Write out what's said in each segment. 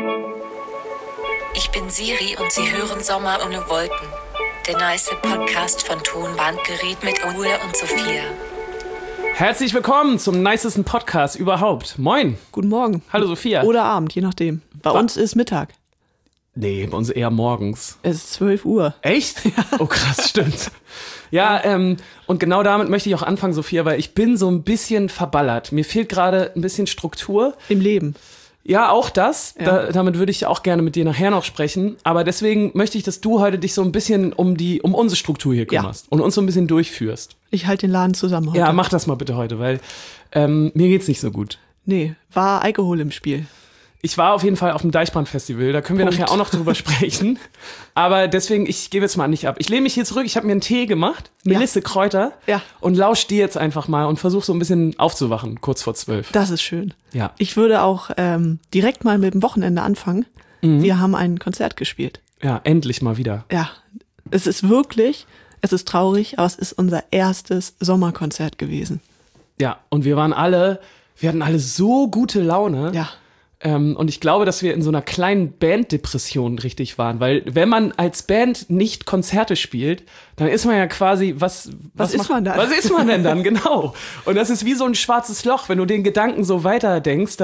Ich bin Siri und Sie hören Sommer ohne Wolken. Der nice Podcast von Tonbandgerät mit Ole und Sophia. Herzlich willkommen zum nicesten Podcast überhaupt. Moin. Guten Morgen. Hallo Sophia. Oder Abend, je nachdem. Bei uns ist Mittag. Nee, bei uns eher morgens. Es ist 12 Uhr. Echt? Ja. Oh krass, stimmt. Ja, und genau damit möchte ich auch anfangen, Sophia, weil ich bin so ein bisschen verballert. Mir fehlt gerade ein bisschen Struktur. Im Leben. Ja, auch das. Ja. Damit würde ich auch gerne mit dir nachher noch sprechen. Aber deswegen möchte ich, dass du heute dich so ein bisschen um unsere Struktur hier kümmerst und uns so ein bisschen durchführst. Ich halte den Laden zusammen heute. Ja, mach das mal bitte heute, weil mir geht's nicht so gut. Nee, war Alkohol im Spiel. Ich war auf jeden Fall auf dem Deichbrand-Festival, da können wir nachher auch noch drüber sprechen. Aber deswegen, ich gebe jetzt mal nicht ab. Ich lehne mich hier zurück, ich habe mir einen Tee gemacht, Melisse Kräuter und lausch dir jetzt einfach mal und versuch so ein bisschen aufzuwachen, kurz vor 12. Das ist schön. Ja. Ich würde auch direkt mal mit dem Wochenende anfangen. Wir haben ein Konzert gespielt. Ja, endlich mal wieder. Ja, es ist traurig, aber es ist unser erstes Sommerkonzert gewesen. Ja, und wir hatten alle so gute Laune. Ja. Und ich glaube, dass wir in so einer kleinen Banddepression richtig waren, weil wenn man als Band nicht Konzerte spielt, dann ist man ja quasi, was ist man dann? Was ist man denn dann, genau? Und das ist wie so ein schwarzes Loch, wenn du den Gedanken so weiter denkst,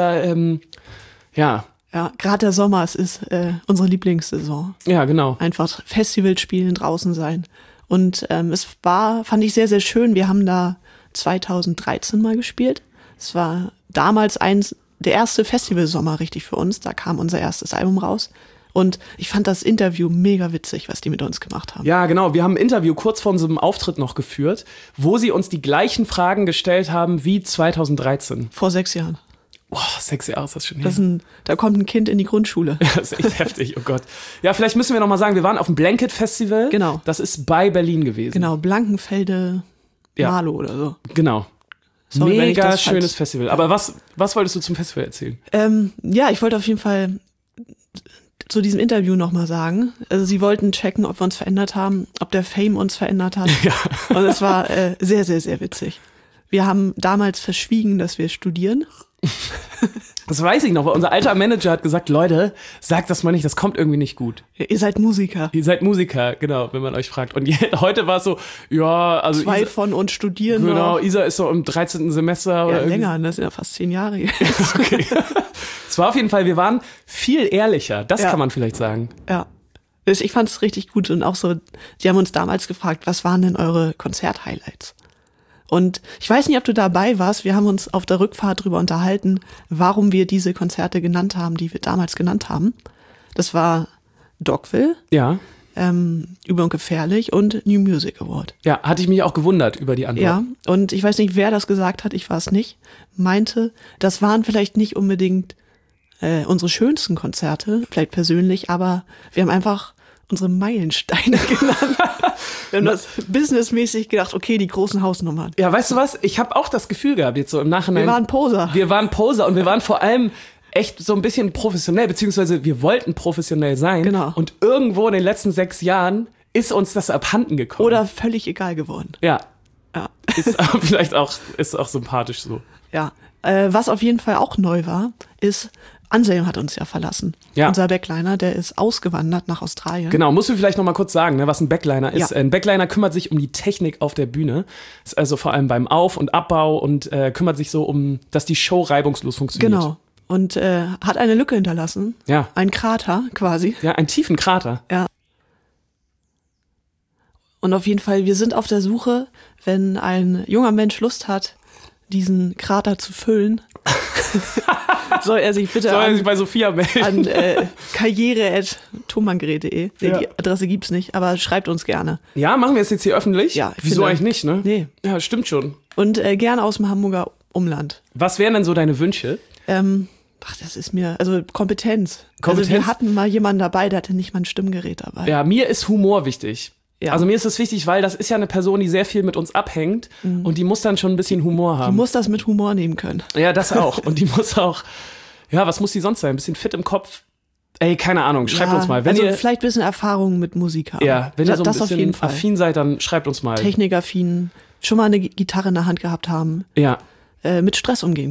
Ja, gerade der Sommer, es ist unsere Lieblingssaison. Ja, genau. Einfach Festival spielen, draußen sein. Und fand ich sehr, sehr schön. Wir haben da 2013 mal gespielt. Es war damals der erste Festivalsommer richtig für uns. Da kam unser erstes Album raus. Und ich fand das Interview mega witzig, was die mit uns gemacht haben. Ja, genau. Wir haben ein Interview kurz vor unserem Auftritt noch geführt, wo sie uns die gleichen Fragen gestellt haben wie 2013. Vor 6 Jahren. Boah, 6 Jahre ist das schon her. Da kommt ein Kind in die Grundschule. Das ist echt heftig, oh Gott. Ja, vielleicht müssen wir noch mal sagen, wir waren auf dem Blanket Festival. Genau. Das ist bei Berlin gewesen. Genau, Blankenfelde, Marlow oder so. Genau. Sorry, mega schönes Festival. Aber was wolltest du zum Festival erzählen? Ich wollte auf jeden Fall zu diesem Interview nochmal sagen. Also sie wollten checken, ob wir uns verändert haben, ob der Fame uns verändert hat. Ja. Und es war sehr, sehr, sehr witzig. Wir haben damals verschwiegen, dass wir studieren. Das weiß ich noch, weil unser alter Manager hat gesagt, Leute, sagt das mal nicht, das kommt irgendwie nicht gut. Ihr seid Musiker. Ihr seid Musiker, genau, wenn man euch fragt. Und heute war es so, ja, also 2 von uns studieren Genau, noch. Isa ist so im 13. Semester. Ja, oder länger, das sind ja fast 10 Jahre jetzt. Okay. Es war auf jeden Fall, wir waren viel ehrlicher, das kann man vielleicht sagen. Ja, ich fand es richtig gut und auch so, die haben uns damals gefragt, was waren denn eure Konzert-Highlights? Und ich weiß nicht, ob du dabei warst, wir haben uns auf der Rückfahrt drüber unterhalten, warum wir diese Konzerte genannt haben, die wir damals genannt haben. Das war Dogville, Ja. Übel und Gefährlich und New Music Award. Ja, hatte ich mich auch gewundert über die Antwort. Ja, und ich weiß nicht, wer das gesagt hat, ich war es nicht, meinte, das waren vielleicht nicht unbedingt unsere schönsten Konzerte, vielleicht persönlich, aber wir haben einfach unsere Meilensteine genannt. Wir haben das businessmäßig gedacht, okay, die großen Hausnummern. Ja, weißt du was? Ich habe auch das Gefühl gehabt, jetzt so im Nachhinein. Wir waren Poser. Wir waren Poser und wir waren vor allem echt so ein bisschen professionell, beziehungsweise wir wollten professionell sein. Genau. Und irgendwo in den letzten 6 Jahren ist uns das abhanden gekommen. Oder völlig egal geworden. Ja. Ja. Ist aber vielleicht auch sympathisch so. Ja. Was auf jeden Fall auch neu war, ist, Anselm hat uns ja verlassen. Ja. Unser Backliner, der ist ausgewandert nach Australien. Genau, musst du vielleicht noch mal kurz sagen, ne, was ein Backliner ist. Ja. Ein Backliner kümmert sich um die Technik auf der Bühne. Ist also vor allem beim Auf- und Abbau und kümmert sich so um, dass die Show reibungslos funktioniert. Genau. Und hat eine Lücke hinterlassen. Ja. Ein Krater quasi. Ja, einen tiefen Krater. Ja. Und auf jeden Fall, wir sind auf der Suche, wenn ein junger Mensch Lust hat, diesen Krater zu füllen, soll er sich bitte bei Sophia melden. an karriere@tonbandgerät.de. Nee, Ja. die Adresse gibt's nicht, aber schreibt uns gerne. Ja, machen wir es jetzt hier öffentlich? Ja, ich Wieso finde- eigentlich nicht, ne? Nee. Ja, stimmt schon. Und gerne aus dem Hamburger Umland. Was wären denn so deine Wünsche? Das ist mir, also Kompetenz. Kompetenz? Also wir hatten mal jemanden dabei, der hatte nicht mal ein Stimmgerät dabei. Ja, mir ist Humor wichtig. Ja. Also mir ist es wichtig, weil das ist ja eine Person, die sehr viel mit uns abhängt und die muss dann schon ein bisschen Humor Die haben. muss das mit Humor nehmen können. Ja, das auch. Und die muss auch, ja, was muss die sonst sein? Ein bisschen fit im Kopf. Ey, keine Ahnung, schreibt uns mal. Wenn also ihr, vielleicht ein bisschen Erfahrung mit Musik haben. ja, wenn ihr so ein das auf jeden bisschen Fall. affin seid, dann schreibt uns mal. Technikaffin, schon mal eine Gitarre in der Hand gehabt haben, Ja. mit Stress umgehen können.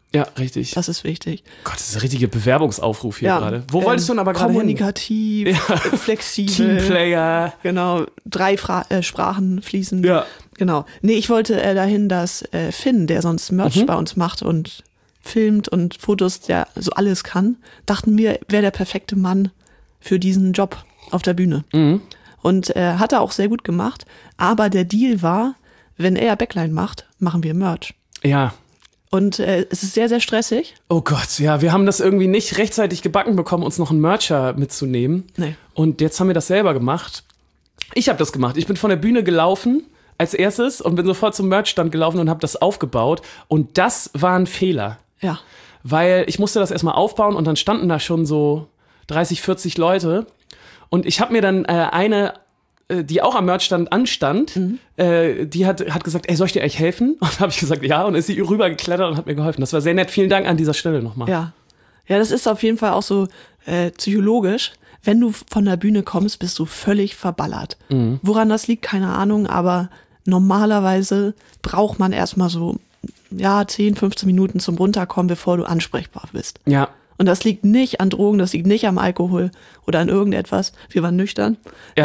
Ja, richtig. Das ist wichtig. Gott, das ist ein richtiger Bewerbungsaufruf hier gerade. Wo wolltest du denn aber gerade hin? Kommunikativ, flexibel. Teamplayer. Genau, 3 Sprachen fließen. Ja. Genau. Nee, ich wollte dahin, dass Finn, der sonst Merch bei uns macht und filmt und Fotos, der so alles kann, dachten wir, wäre der perfekte Mann für diesen Job auf der Bühne. Und hat er auch sehr gut gemacht. Aber der Deal war, wenn er Backline macht, machen wir Merch. Ja. Und es ist sehr, sehr stressig. Oh Gott, ja, wir haben das irgendwie nicht rechtzeitig gebacken bekommen, uns noch einen Mercher mitzunehmen. Nee. Und jetzt haben wir das selber gemacht. Ich habe das gemacht. Ich bin von der Bühne gelaufen als erstes und bin sofort zum Merchstand gelaufen und habe das aufgebaut. Und das war ein Fehler. Ja. Weil ich musste das erstmal aufbauen und dann standen da schon so 30, 40 Leute. Und ich habe mir dann eine, die auch am Merchstand anstand, die hat gesagt, ey, soll ich dir eigentlich helfen? Und habe ich gesagt, ja, und ist sie rübergeklettert und hat mir geholfen. Das war sehr nett. Vielen Dank an dieser Stelle nochmal. Ja. Ja, das ist auf jeden Fall auch so psychologisch. Wenn du von der Bühne kommst, bist du völlig verballert. Woran das liegt, keine Ahnung, aber normalerweise braucht man erstmal so 10, 15 Minuten zum Runterkommen, bevor du ansprechbar bist. Ja. Und das liegt nicht an Drogen, das liegt nicht am Alkohol oder an irgendetwas. Wir waren nüchtern.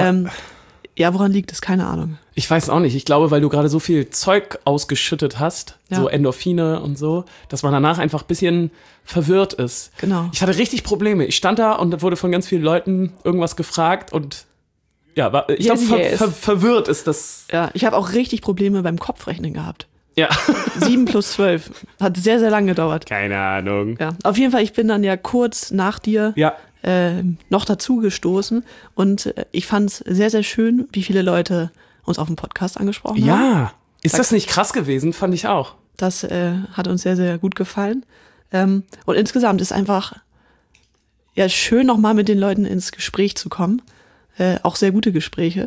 Ja. Woran liegt es? Keine Ahnung. Ich weiß auch nicht. Ich glaube, weil du gerade so viel Zeug ausgeschüttet hast, so Endorphine und so, dass man danach einfach ein bisschen verwirrt ist. Genau. Ich hatte richtig Probleme. Ich stand da und wurde von ganz vielen Leuten irgendwas gefragt und ich glaube, verwirrt ist das. Ja, ich habe auch richtig Probleme beim Kopfrechnen gehabt. Ja. 7 plus 12. Hat sehr, sehr lange gedauert. Keine Ahnung. Ja, auf jeden Fall, ich bin dann ja kurz nach dir noch dazu gestoßen und ich fand es sehr, sehr schön, wie viele Leute uns auf dem Podcast angesprochen haben. Ja, ist das nicht krass gewesen? Fand ich auch. Das hat uns sehr, sehr gut gefallen. Und insgesamt ist einfach schön, nochmal mit den Leuten ins Gespräch zu kommen. Auch sehr gute Gespräche.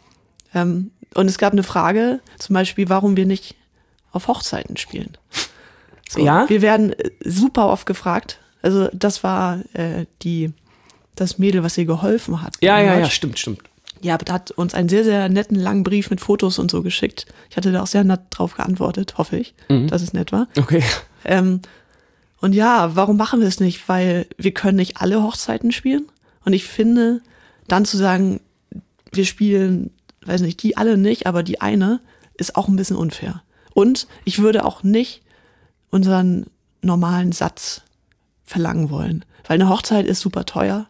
Und es gab eine Frage, zum Beispiel, warum wir nicht auf Hochzeiten spielen. So, ja? Wir werden super oft gefragt. Also das war das Mädel, was ihr geholfen hat. Ja, stimmt. Ja, aber da hat uns einen sehr, sehr netten, langen Brief mit Fotos und so geschickt. Ich hatte da auch sehr nett drauf geantwortet, hoffe ich, dass es nett war. Okay. Und ja, warum machen wir es nicht? Weil wir können nicht alle Hochzeiten spielen. Und ich finde, dann zu sagen, wir spielen, weiß nicht, die alle nicht, aber die eine, ist auch ein bisschen unfair. Und ich würde auch nicht unseren normalen Satz verlangen wollen. Weil eine Hochzeit ist super teuer.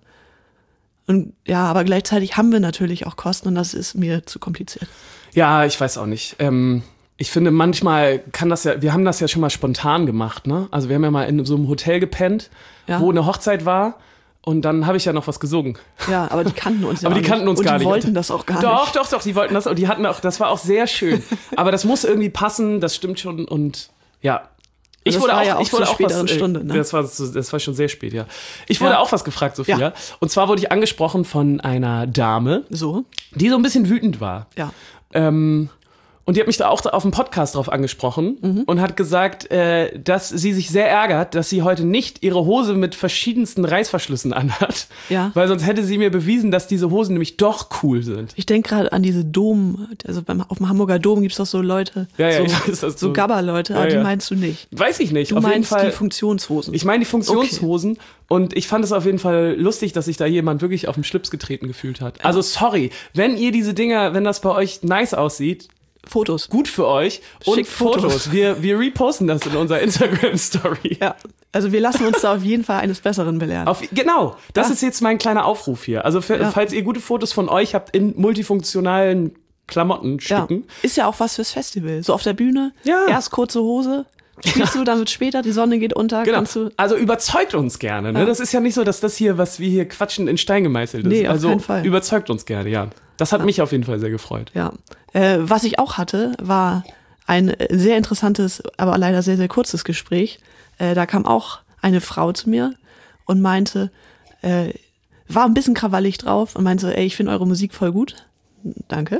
Und ja, aber gleichzeitig haben wir natürlich auch Kosten und das ist mir zu kompliziert. Ja, ich weiß auch nicht. Ich finde, manchmal wir haben das ja schon mal spontan gemacht, ne? Also wir haben ja mal in so einem Hotel gepennt, wo eine Hochzeit war. Und dann habe ich ja noch was gesungen. Ja, aber die kannten uns ja aber die kannten uns gar nicht. Und die wollten das auch gar nicht. Doch, die wollten das. Und die hatten auch, das war auch sehr schön. Aber das muss irgendwie passen, das stimmt schon. Und ja. Ich wurde auch zur späteren Stunde, ne? Das war schon sehr spät, ja. Ich wurde auch was gefragt, Sophia. Ja. Und zwar wurde ich angesprochen von einer Dame, die so ein bisschen wütend war. Ja. Und die hat mich da auch auf dem Podcast drauf angesprochen und hat gesagt, dass sie sich sehr ärgert, dass sie heute nicht ihre Hose mit verschiedensten Reißverschlüssen anhat. Ja. Weil sonst hätte sie mir bewiesen, dass diese Hosen nämlich doch cool sind. Ich denke gerade an diese Dom, also auf dem Hamburger Dom gibt's doch so Leute, so Gabber-Leute, aber die meinst du nicht. Weiß ich nicht. Du meinst die Funktionshosen. Ich meine die Funktionshosen. Okay. Und ich fand es auf jeden Fall lustig, dass sich da jemand wirklich auf den Schlips getreten gefühlt hat. Ja. Also sorry, wenn ihr diese Dinger, wenn das bei euch nice aussieht, Fotos. Gut für euch. Und schickt Fotos. Wir reposten das in unserer Instagram-Story. Ja, also wir lassen uns da auf jeden Fall eines Besseren belehren. Genau, das ist jetzt mein kleiner Aufruf hier. Also falls ihr gute Fotos von euch habt in multifunktionalen Klamottenstücken. Ja. Ist ja auch was fürs Festival. So auf der Bühne, erst kurze Hose, spielst du, dann wird später, die Sonne geht unter. Genau. Also überzeugt uns gerne. Ne? Ja. Das ist ja nicht so, dass das hier, was wir hier quatschen, in Stein gemeißelt ist. Nee, auf also keinen Fall. Überzeugt uns gerne, ja. Das hat mich auf jeden Fall sehr gefreut. Ja. Was ich auch hatte, war ein sehr interessantes, aber leider sehr, sehr kurzes Gespräch. Da kam auch eine Frau zu mir und meinte, war ein bisschen krawallig drauf und meinte, ey, ich finde eure Musik voll gut. Danke.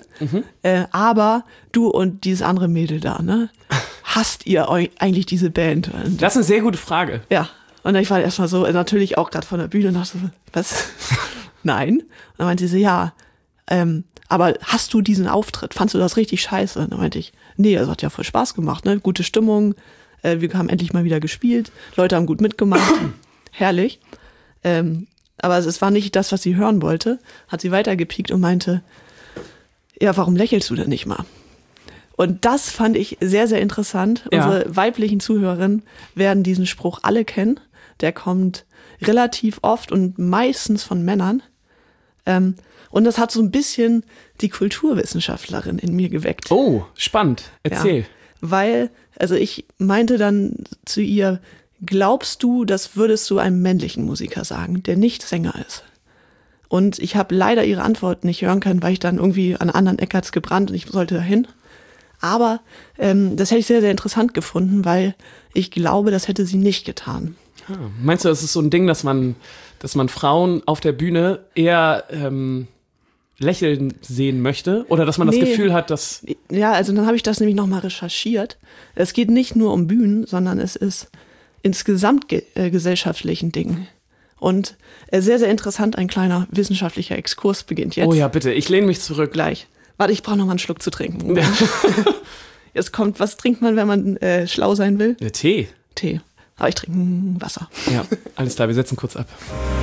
Aber du und dieses andere Mädel da, ne? Hasst ihr eigentlich diese Band? Das ist eine sehr gute Frage. Ja. Und ich war erstmal so, natürlich auch gerade von der Bühne und dachte so, was? Nein. Und dann meinte sie, ja, aber hast du diesen Auftritt? Fandst du das richtig scheiße? Und dann meinte ich, nee, es hat ja voll Spaß gemacht, ne? Gute Stimmung, Wir haben endlich mal wieder gespielt. Leute haben gut mitgemacht. Herrlich. Aber es war nicht das, was sie hören wollte. Hat sie weitergepiekt und meinte, ja, warum lächelst du denn nicht mal? Und das fand ich sehr, sehr interessant. Ja. Unsere weiblichen Zuhörerinnen werden diesen Spruch alle kennen. Der kommt relativ oft und meistens von Männern. Und das hat so ein bisschen die Kulturwissenschaftlerin in mir geweckt. Oh, spannend. Erzähl. Ja, weil, also ich meinte dann zu ihr, glaubst du, das würdest du einem männlichen Musiker sagen, der nicht Sänger ist? Und ich habe leider ihre Antwort nicht hören können, weil ich dann irgendwie an anderen Eck hat's gebrannt und ich sollte dahin. Aber das hätte ich sehr, sehr interessant gefunden, weil ich glaube, das hätte sie nicht getan. Meinst du, das ist so ein Ding, dass man Frauen auf der Bühne eher lächeln sehen möchte? Oder dass man das Gefühl hat, dass... Ja, also dann habe ich das nämlich nochmal recherchiert. Es geht nicht nur um Bühnen, sondern es ist insgesamt gesellschaftlichen Dingen. Und sehr, sehr interessant, ein kleiner wissenschaftlicher Exkurs beginnt jetzt. Oh ja, bitte, ich lehne mich zurück. Gleich. Warte, ich brauche noch mal einen Schluck zu trinken. Jetzt kommt, was trinkt man, wenn man schlau sein will? Tee. Tee. Aber ich trinke Wasser. Ja, alles klar, wir setzen kurz ab.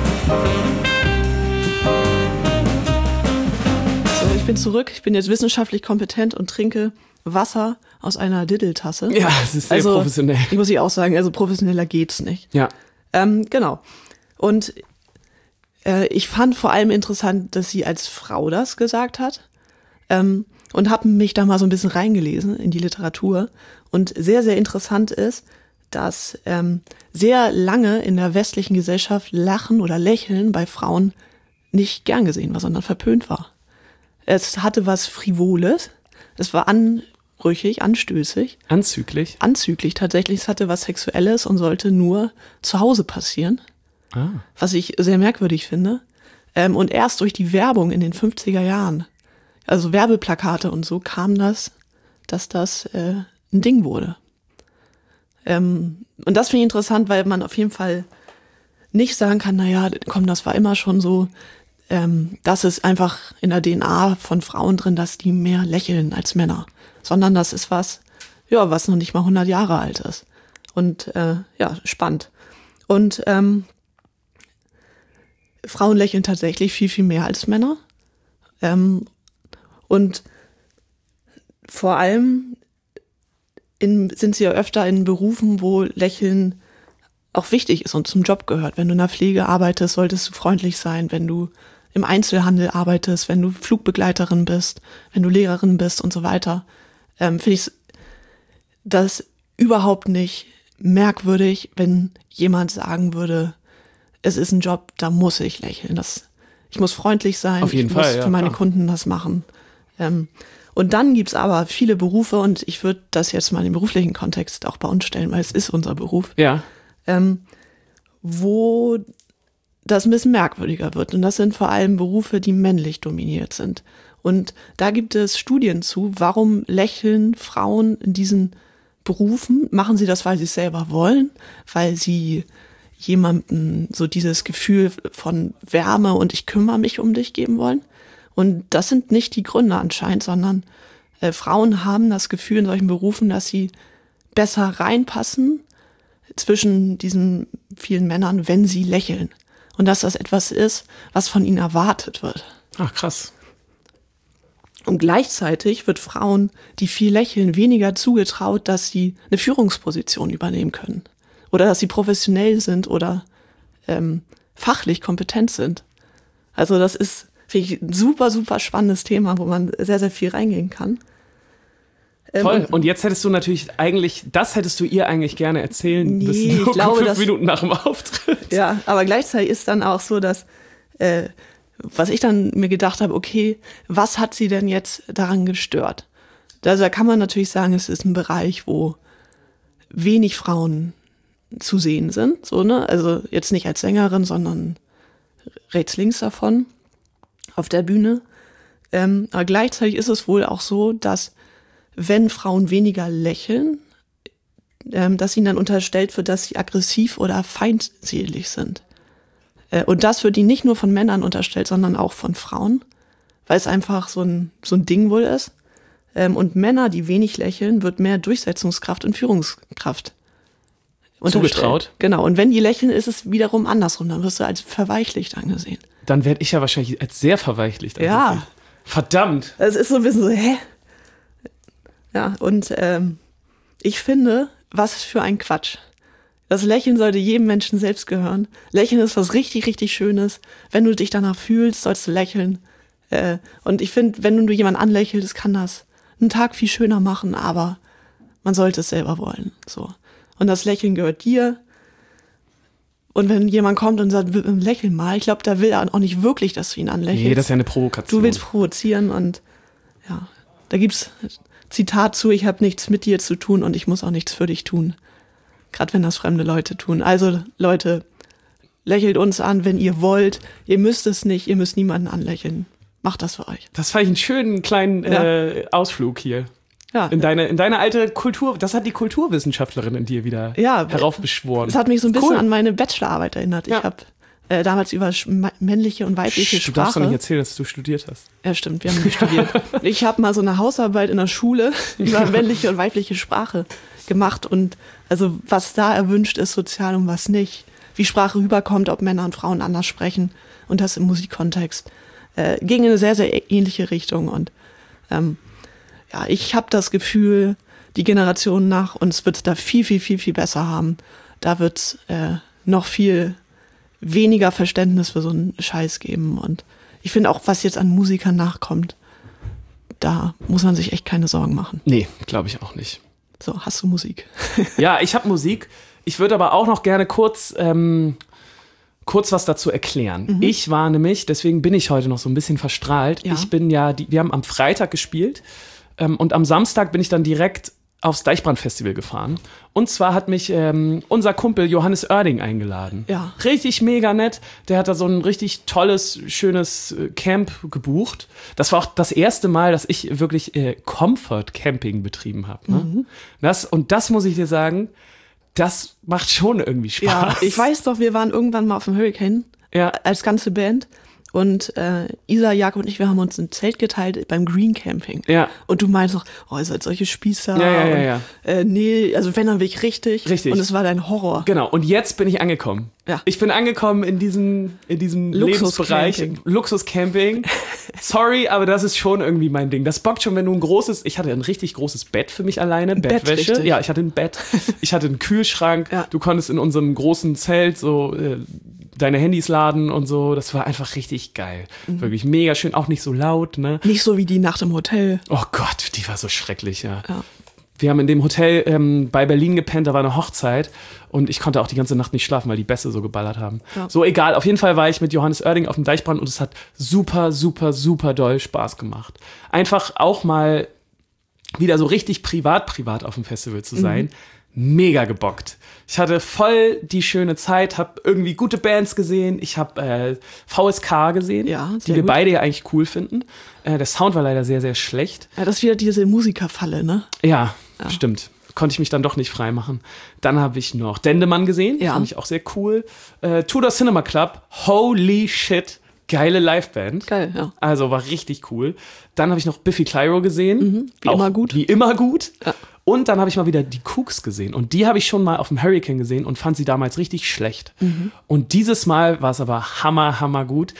So, ich bin zurück. Ich bin jetzt wissenschaftlich kompetent und trinke Wasser aus einer Diddeltasse. Ja, es ist sehr professionell. Ich muss auch sagen, also professioneller geht's nicht. Ja. Genau. Und ich fand vor allem interessant, dass sie als Frau das gesagt hat. Und habe mich da mal so ein bisschen reingelesen in die Literatur. Und sehr, sehr interessant ist, dass sehr lange in der westlichen Gesellschaft Lachen oder Lächeln bei Frauen nicht gern gesehen war, sondern verpönt war. Es hatte was Frivoles, es war anrüchig, anstößig. Anzüglich? Anzüglich tatsächlich, es hatte was Sexuelles und sollte nur zu Hause passieren. Was ich sehr merkwürdig finde. Und erst durch die Werbung in den 50er Jahren, also Werbeplakate und so, kam das, dass das ein Ding wurde. Und das finde ich interessant, weil man auf jeden Fall nicht sagen kann, naja, komm, das war immer schon so. Das ist einfach in der DNA von Frauen drin, dass die mehr lächeln als Männer. Sondern das ist was noch nicht mal 100 Jahre alt ist. Und spannend. Und Frauen lächeln tatsächlich viel, viel mehr als Männer. Und vor allem sind sie ja öfter in Berufen, wo Lächeln auch wichtig ist und zum Job gehört. Wenn du in der Pflege arbeitest, solltest du freundlich sein. Wenn du im Einzelhandel arbeitest, wenn du Flugbegleiterin bist, wenn du Lehrerin bist und so weiter, finde ich das überhaupt nicht merkwürdig, wenn jemand sagen würde, es ist ein Job, da muss ich lächeln. Ich muss freundlich sein, auf jeden Fall, muss für meine Kunden das machen. Und dann gibt's aber viele Berufe, und ich würde das jetzt mal in den beruflichen Kontext auch bei uns stellen, weil es ist unser Beruf, wo das ein bisschen merkwürdiger wird. Und das sind vor allem Berufe, die männlich dominiert sind. Und da gibt es Studien zu, warum lächeln Frauen in diesen Berufen? Machen sie das, weil sie es selber wollen, weil sie jemandem so dieses Gefühl von Wärme und ich kümmere mich um dich geben wollen? Und das sind nicht die Gründe anscheinend, sondern Frauen haben das Gefühl in solchen Berufen, dass sie besser reinpassen zwischen diesen vielen Männern, wenn sie lächeln. Und dass das etwas ist, was von ihnen erwartet wird. Ach, krass. Und gleichzeitig wird Frauen, die viel lächeln, weniger zugetraut, dass sie eine Führungsposition übernehmen können. Oder dass sie professionell sind oder fachlich kompetent sind. Also das ist, finde ich, ein super, super spannendes Thema, wo man sehr, sehr viel reingehen kann. Voll. Und jetzt hättest du natürlich das hättest du ihr eigentlich gerne erzählen müssen. Ich glaube, 5 Minuten nach dem Auftritt. Ja, aber gleichzeitig ist dann auch so, dass, was ich dann mir gedacht habe, okay, was hat sie denn jetzt daran gestört? Also da kann man natürlich sagen, es ist ein Bereich, wo wenig Frauen zu sehen sind, so, ne? Also jetzt nicht als Sängerin, sondern rechts, links davon auf der Bühne. Aber gleichzeitig ist es wohl auch so, dass wenn Frauen weniger lächeln, dass ihnen dann unterstellt wird, dass sie aggressiv oder feindselig sind. Und das wird ihnen nicht nur von Männern unterstellt, sondern auch von Frauen, weil es einfach so ein Ding wohl ist. Und Männer, die wenig lächeln, wird mehr Durchsetzungskraft und Führungskraft zugetraut. Genau, und wenn die lächeln, ist es wiederum andersrum. Dann wirst du als verweichlicht angesehen. Dann werde ich ja wahrscheinlich als sehr verweichlicht angesehen. Ja. Verdammt. Es ist so ein bisschen so, hä? Ja, und ich finde, was für ein Quatsch. Das Lächeln sollte jedem Menschen selbst gehören. Lächeln ist was richtig, richtig Schönes. Wenn du dich danach fühlst, sollst du lächeln. Und ich finde, wenn du jemanden anlächelst, kann das einen Tag viel schöner machen, aber man sollte es selber wollen. So. Und das Lächeln gehört dir. Und wenn jemand kommt und sagt, lächel mal, ich glaube, da will er auch nicht wirklich, dass du ihn anlächelst. Nee, das ist ja eine Provokation. Du willst provozieren und ja, da gibt's Zitat zu, ich habe nichts mit dir zu tun und ich muss auch nichts für dich tun. Gerade wenn das fremde Leute tun. Also Leute, lächelt uns an, wenn ihr wollt. Ihr müsst es nicht, ihr müsst niemanden anlächeln. Macht das für euch. Das fand ich einen schönen kleinen Ausflug hier. Ja. In deine alte Kultur, das hat die Kulturwissenschaftlerin in dir wieder heraufbeschworen. Das hat mich so ein bisschen an meine Bachelorarbeit erinnert. Ja. Ich habe damals über männliche und weibliche Sprache. Du darfst doch nicht erzählen, dass du studiert hast. Ja, stimmt, wir haben nicht studiert. Ich habe mal so eine Hausarbeit in der Schule über männliche und weibliche Sprache gemacht und also was da erwünscht ist sozial und was nicht. Wie Sprache rüberkommt, ob Männer und Frauen anders sprechen und das im Musikkontext. Ging in eine sehr, sehr ähnliche Richtung und ja, ich habe das Gefühl, die Generation nach uns wird da viel, viel, viel, viel besser haben. Da wird noch viel weniger Verständnis für so einen Scheiß geben. Und ich finde auch, was jetzt an Musikern nachkommt, da muss man sich echt keine Sorgen machen. Nee, glaube ich auch nicht. So, hast du Musik? Ja, ich habe Musik. Ich würde aber auch noch gerne kurz was dazu erklären. Ich war nämlich, deswegen bin ich heute noch so ein bisschen verstrahlt. Ja. Ich bin wir haben am Freitag gespielt und am Samstag bin ich dann direkt aufs Deichbrand-Festival gefahren. Und zwar hat mich unser Kumpel Johannes Oerding eingeladen. Ja. Richtig mega nett. Der hat da so ein richtig tolles, schönes Camp gebucht. Das war auch das erste Mal, dass ich wirklich Comfort-Camping betrieben habe. Ne? Das muss ich dir sagen, das macht schon irgendwie Spaß. Ja, ich weiß doch, wir waren irgendwann mal auf dem Hurricane als ganze Band. Und Isa, Jakob und ich, wir haben uns ein Zelt geteilt beim Green Camping. Ja. Und du meinst doch, oh, ihr seid solche Spießer. Ja. Nee, also wenn, dann will ich richtig. Richtig. Und es war dein Horror. Genau, und jetzt bin ich angekommen. Ja. Ich bin angekommen in diesem Lebensbereich. Luxuscamping. Sorry, aber das ist schon irgendwie mein Ding. Das bockt schon, wenn du ich hatte ein richtig großes Bett für mich alleine, Bettwäsche. Richtig. Ja, ich hatte ein Bett. Ich hatte einen Kühlschrank. Ja. Du konntest in unserem großen Zelt so deine Handys laden und so. Das war einfach richtig geil. Wirklich mega schön, auch nicht so laut, ne? Nicht so wie die Nacht im Hotel. Oh Gott, die war so schrecklich, ja. Wir haben in dem Hotel bei Berlin gepennt, da war eine Hochzeit und ich konnte auch die ganze Nacht nicht schlafen, weil die Bässe so geballert haben. Ja. So, egal, auf jeden Fall war ich mit Johannes Oerding auf dem Deichbrand und es hat super, super, super doll Spaß gemacht. Einfach auch mal wieder so richtig privat auf dem Festival zu sein. Mega gebockt. Ich hatte voll die schöne Zeit, habe irgendwie gute Bands gesehen. Ich habe VSK gesehen, die wir beide ja eigentlich cool finden. Der Sound war leider sehr, sehr schlecht. Ja, das ist wieder diese Musikerfalle, ne? Ja, stimmt. Konnte ich mich dann doch nicht frei machen. Dann habe ich noch Dendemann gesehen, fand ich auch sehr cool. Tudor Cinema Club, holy shit, geile Liveband. Geil, ja. Also war richtig cool. Dann habe ich noch Biffy Clyro gesehen. Wie immer gut. Wie immer gut. Ja. Und dann habe ich mal wieder die Kooks gesehen. Und die habe ich schon mal auf dem Hurricane gesehen und fand sie damals richtig schlecht. Und dieses Mal war es aber hammer gut.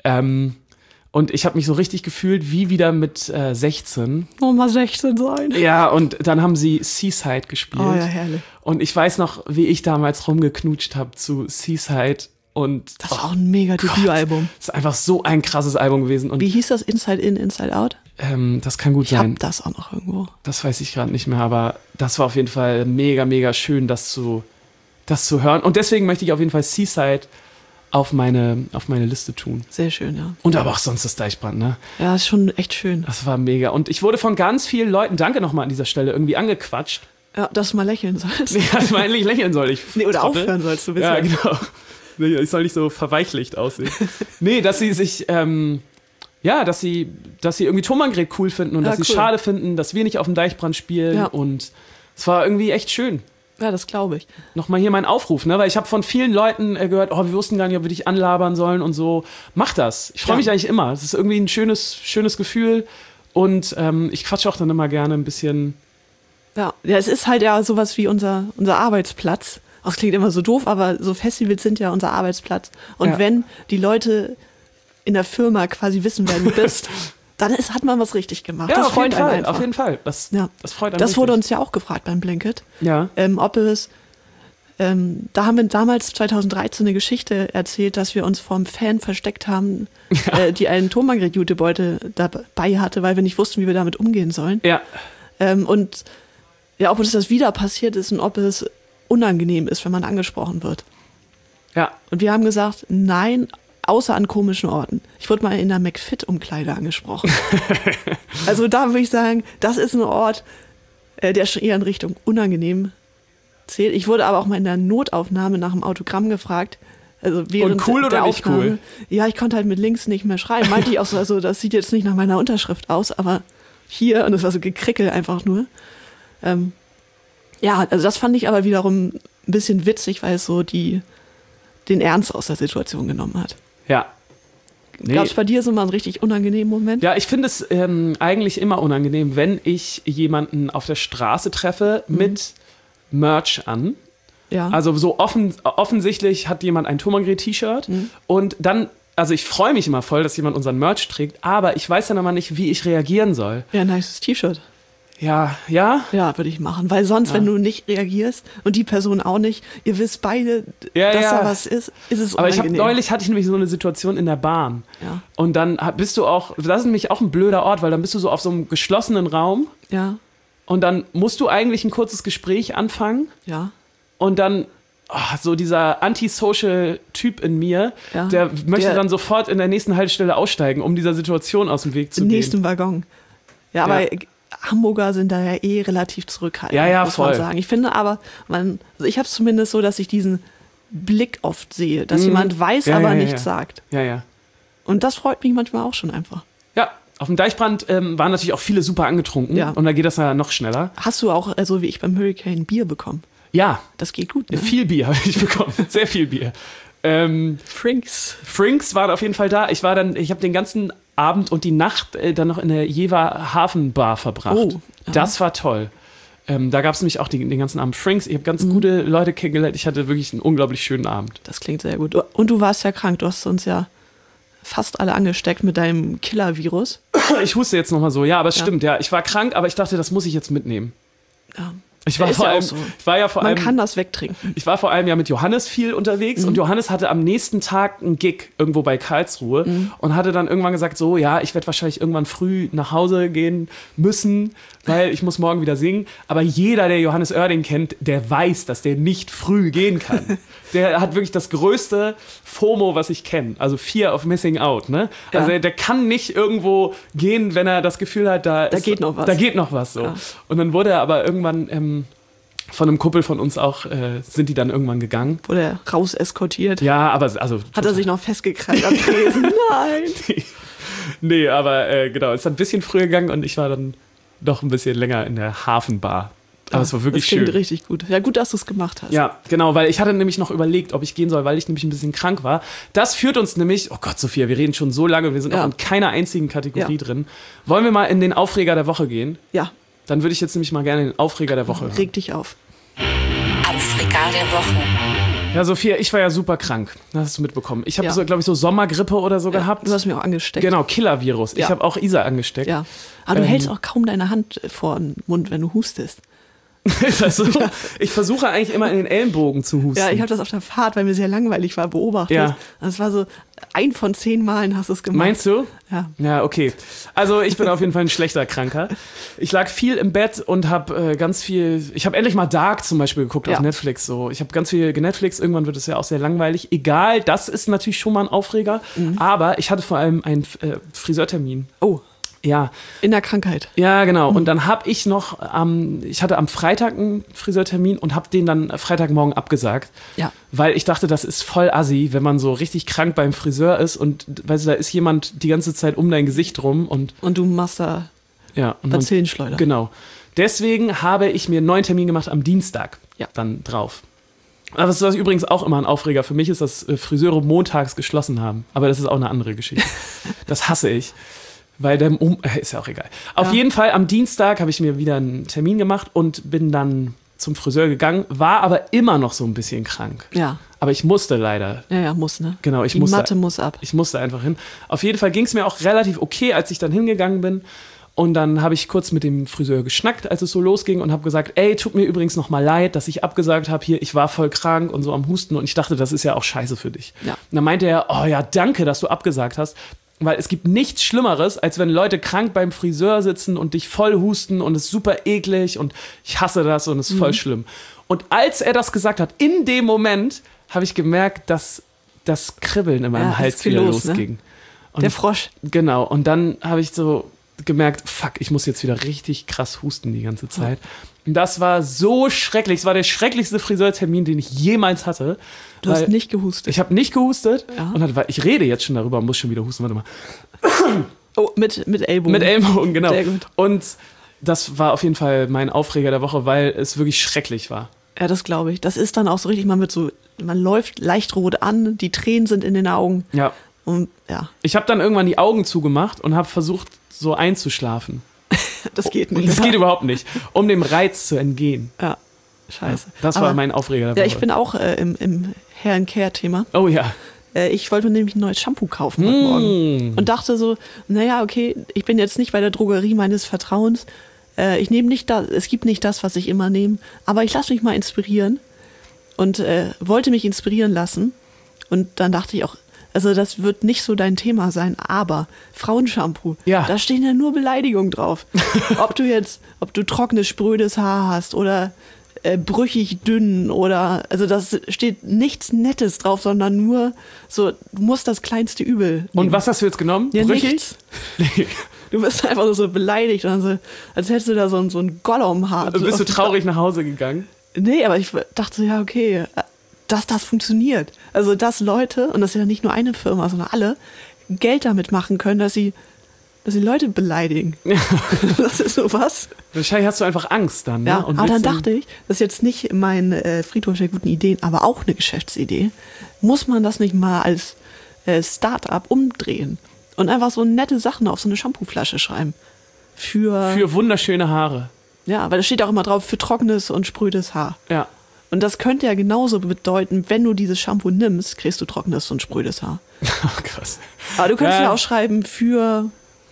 Und ich habe mich so richtig gefühlt wie wieder mit 16. Oh, mal 16 sein. Ja, und dann haben sie Seaside gespielt. Oh ja, herrlich. Und ich weiß noch, wie ich damals rumgeknutscht habe zu Seaside. Und das war auch ein mega Debütalbum. Das ist einfach so ein krasses Album gewesen. Und wie hieß das? Inside In, Inside Out? Das kann gut sein. Ich hab das auch noch irgendwo. Das weiß ich gerade nicht mehr, aber das war auf jeden Fall mega schön, das zu hören. Und deswegen möchte ich auf jeden Fall Seaside auf meine Liste tun. Sehr schön, ja. Und aber auch sonst das Deichbrand, ne? Ja, ist schon echt schön. Das war mega. Und ich wurde von ganz vielen Leuten, danke nochmal an dieser Stelle, irgendwie angequatscht. Ja, dass du mal lächeln sollst. Nee, dass man endlich lächeln soll. Oder aufhören sollst du bitte. Ja, genau. Ich soll nicht so verweichlicht aussehen. Nee, dass sie sich, dass sie irgendwie Thomann-Gret cool finden und dass sie schade finden, dass wir nicht auf dem Deichbrand spielen. Ja. Und es war irgendwie echt schön. Ja, das glaube ich. Nochmal hier mein Aufruf, ne? Weil ich habe von vielen Leuten gehört, wir wussten gar nicht, ob wir dich anlabern sollen und so. Mach das. Ich freue mich eigentlich immer. Es ist irgendwie ein schönes Gefühl. Und ich quatsche auch dann immer gerne ein bisschen. Ja, es ist halt ja sowas wie unser Arbeitsplatz. Das klingt immer so doof, aber so Festivals sind ja unser Arbeitsplatz. Und wenn die Leute in der Firma quasi wissen, wer du bist, dann hat man was richtig gemacht. Ja, das auf jeden freut einen Fall. einfach. Auf jeden Fall. Das freut einen. Das wurde uns ja auch gefragt beim Blanket. Ja. Ob es da haben wir damals 2013 eine Geschichte erzählt, dass wir uns vom Fan versteckt haben, die einen Tonbandgerät-Jutebeutel dabei hatte, weil wir nicht wussten, wie wir damit umgehen sollen. Ja. Und ja, ob uns das wieder passiert ist und ob es unangenehm ist, wenn man angesprochen wird. Ja. Und wir haben gesagt, nein, außer an komischen Orten. Ich wurde mal in der McFit-Umkleide angesprochen. Also da würde ich sagen, das ist ein Ort, der schon eher in Richtung unangenehm zählt. Ich wurde aber auch mal in der Notaufnahme nach dem Autogramm gefragt. Also während und cool der oder Aufnahme. nicht cool? Ja, ich konnte halt mit links nicht mehr schreiben. Meinte ich auch so, also das sieht jetzt nicht nach meiner Unterschrift aus, aber hier, und das war so gekrickel einfach nur. Ja, also das fand ich aber wiederum ein bisschen witzig, weil es so den Ernst aus der Situation genommen hat. Ja. Nee. Gab es bei dir so mal einen richtig unangenehmen Moment? Ja, ich finde es eigentlich immer unangenehm, wenn ich jemanden auf der Straße treffe mit Merch an. Ja. Also so offensichtlich hat jemand ein Tonbandgerät-T-Shirt und dann, also ich freue mich immer voll, dass jemand unseren Merch trägt, aber ich weiß dann immer nicht, wie ich reagieren soll. Ja, nice T-Shirt. Ja. Ja, würde ich machen, weil sonst, wenn du nicht reagierst und die Person auch nicht, ihr wisst beide, dass da was ist es aber unangenehm. neulich hatte ich nämlich so eine Situation in der Bahn. Ja. Und dann bist du auch, das ist nämlich auch ein blöder Ort, weil dann bist du so auf so einem geschlossenen Raum. Ja. Und dann musst du eigentlich ein kurzes Gespräch anfangen. Ja. Und dann so dieser antisocial Typ in mir, der möchte dann sofort in der nächsten Haltestelle aussteigen, um dieser Situation aus dem Weg zu gehen. Im nächsten Waggon. Ja, aber Hamburger sind da ja relativ zurückhaltend, muss man sagen. Ich finde aber, also ich habe es zumindest so, dass ich diesen Blick oft sehe, dass jemand weiß, aber nichts sagt. Ja. Und das freut mich manchmal auch schon einfach. Ja, auf dem Deichbrand waren natürlich auch viele super angetrunken und da geht das ja noch schneller. Hast du auch, so wie ich beim Hurricane, Bier bekommen? Ja. Das geht gut, ne? Viel Bier habe ich bekommen, sehr viel Bier. Frinks waren auf jeden Fall da. Ich habe den ganzen Abend und die Nacht dann noch in der Jever Hafenbar verbracht. Oh, das war toll. Da gab es nämlich auch den ganzen Abend Frinks. Ich habe ganz gute Leute kennengelernt. Ich hatte wirklich einen unglaublich schönen Abend. Das klingt sehr gut. Und du warst ja krank. Du hast uns ja fast alle angesteckt mit deinem Killer-Virus. Ich huste jetzt nochmal so. Ja, aber es stimmt. Ja, ich war krank, aber ich dachte, das muss ich jetzt mitnehmen. Ja. Ich war Man kann das wegtrinken. Ich war vor allem ja mit Johannes viel unterwegs und Johannes hatte am nächsten Tag einen Gig irgendwo bei Karlsruhe und hatte dann irgendwann gesagt, so, ja, ich werde wahrscheinlich irgendwann früh nach Hause gehen müssen, weil ich muss morgen wieder singen. Aber jeder, der Johannes Oerding kennt, der weiß, dass der nicht früh gehen kann. Der hat wirklich das größte FOMO, was ich kenne. Also Fear of Missing Out, ne? Ja. Also der kann nicht irgendwo gehen, wenn er das Gefühl hat, da geht noch was. Da geht noch was, so. Ja. Und dann wurde er aber irgendwann von einem Kumpel von uns auch, sind die dann irgendwann gegangen. Wurde er raus eskortiert? Ja, aber also... Hat er sich noch festgekrallt am Tresen? Nein! Nee, aber genau, ist dann ein bisschen früher gegangen und ich war dann doch ein bisschen länger in der Hafenbar. Aber es war wirklich schön. Das klingt richtig gut. Ja, gut, dass du es gemacht hast. Ja, genau, weil ich hatte nämlich noch überlegt, ob ich gehen soll, weil ich nämlich ein bisschen krank war. Das führt uns nämlich, oh Gott, Sophia, wir reden schon so lange, wir sind auch in keiner einzigen Kategorie drin. Wollen wir mal in den Aufreger der Woche gehen? Ja. Dann würde ich jetzt nämlich mal gerne den Aufreger der Woche hören. Reg dich auf. Aufreger der Woche. Ja, Sophia, ich war ja super krank. Das hast du mitbekommen. Ich habe so, glaube ich, so Sommergrippe oder so gehabt. Du hast mich auch angesteckt. Genau, Killer-Virus. Ich habe auch Isa angesteckt. Ja. Aber du hältst auch kaum deine Hand vor den Mund, wenn du hustest. Ist das so? Ich versuche eigentlich immer in den Ellenbogen zu husten. Ja, ich habe das auf der Fahrt, weil mir sehr langweilig war, beobachtet. Ja. Das war so, 1 von 10 Malen hast du es gemacht. Meinst du? Ja. Ja, okay. Also ich bin auf jeden Fall ein schlechter Kranker. Ich lag viel im Bett und habe ganz viel, ich habe endlich mal Dark zum Beispiel geguckt auf Netflix. So. Ich habe ganz viel genetflix, irgendwann wird es ja auch sehr langweilig. Egal, das ist natürlich schon mal ein Aufreger. Aber ich hatte vor allem einen Friseurtermin. Oh. Ja. In der Krankheit. Ja, genau. Und dann habe ich noch, ich hatte am Freitag einen Friseurtermin und habe den dann Freitagmorgen abgesagt. Ja. Weil ich dachte, das ist voll assi, wenn man so richtig krank beim Friseur ist und, weißt du, da ist jemand die ganze Zeit um dein Gesicht rum. Und du machst da Bazillenschleuder. Genau. Deswegen habe ich mir einen neuen Termin gemacht am Dienstag. Ja. Dann drauf. Aber das ist übrigens auch immer ein Aufreger für mich, ist, dass Friseure montags geschlossen haben. Aber das ist auch eine andere Geschichte. Das hasse ich. Weil ist ja auch egal. Auf jeden Fall, am Dienstag habe ich mir wieder einen Termin gemacht und bin dann zum Friseur gegangen, war aber immer noch so ein bisschen krank. Ja. Aber ich musste leider. Ja, muss, ne? Genau, Die Matte muss ab. Ich musste einfach hin. Auf jeden Fall ging es mir auch relativ okay, als ich dann hingegangen bin. Und dann habe ich kurz mit dem Friseur geschnackt, als es so losging und habe gesagt, ey, tut mir übrigens nochmal leid, dass ich abgesagt habe hier, ich war voll krank und so am Husten und ich dachte, das ist ja auch scheiße für dich. Ja. Und dann meinte er, oh ja, danke, dass du abgesagt hast, weil es gibt nichts Schlimmeres, als wenn Leute krank beim Friseur sitzen und dich voll husten und es ist super eklig und ich hasse das und es ist voll schlimm. Und als er das gesagt hat, in dem Moment habe ich gemerkt, dass das Kribbeln in meinem Hals wieder losging. Ne? Und der Frosch. Genau, und dann habe ich so gemerkt, fuck, ich muss jetzt wieder richtig krass husten die ganze Zeit. Und das war so schrecklich. Es war der schrecklichste Friseurtermin, den ich jemals hatte. Du hast nicht gehustet. Ich habe nicht gehustet. Ja. Und ich rede jetzt schon darüber, muss schon wieder husten. Warte mal. Oh, mit Ellbogen. Mit Ellbogen, genau. Sehr gut. Und das war auf jeden Fall mein Aufreger der Woche, weil es wirklich schrecklich war. Ja, das glaube ich. Das ist dann auch so richtig, man läuft leicht rot an, die Tränen sind in den Augen. Ja. Und ja. Ich habe dann irgendwann die Augen zugemacht und habe versucht, so einzuschlafen. Das geht nicht. Das geht überhaupt nicht, um dem Reiz zu entgehen. Ja, scheiße. Das war mein Aufreger der Woche. Ja, ich bin auch im Hair-and-Care-Thema. Oh ja. Ich wollte mir nämlich ein neues Shampoo kaufen heute Morgen. Und dachte so, naja, okay, ich bin jetzt nicht bei der Drogerie meines Vertrauens. Ich nehme nicht das, es gibt nicht das, was ich immer nehme, aber ich lasse mich mal inspirieren. Und wollte mich inspirieren lassen. Und dann dachte ich auch, also das wird nicht so dein Thema sein, aber Frauenshampoo, da stehen ja nur Beleidigungen drauf. Ob du trockenes, sprödes Haar hast oder brüchig dünn oder, also das steht nichts Nettes drauf, sondern nur so, du musst das kleinste Übel nehmen. Und was hast du jetzt genommen? Ja, brüchig? Nichts. Du bist einfach so beleidigt, und so, als hättest du da so ein Gollum-Haar. Bist du traurig nach Hause gegangen? Nee, aber ich dachte, ja, okay, dass das funktioniert. Also, dass Leute, und das ist ja nicht nur eine Firma, sondern alle, Geld damit machen können, dass sie Leute beleidigen. Ja. Das ist so was. Wahrscheinlich hast du einfach Angst dann. Ne? Ja, aber dann dachte ich, das ist jetzt nicht mein Friedhof der guten Ideen, aber auch eine Geschäftsidee. Muss man das nicht mal als Start-up umdrehen und einfach so nette Sachen auf so eine Shampooflasche schreiben? Für wunderschöne Haare. Ja, weil da steht auch immer drauf, für trockenes und sprödes Haar. Ja. Und das könnte ja genauso bedeuten, wenn du dieses Shampoo nimmst, kriegst du trockenes und sprödes Haar. Krass. Aber du könntest ja auch schreiben für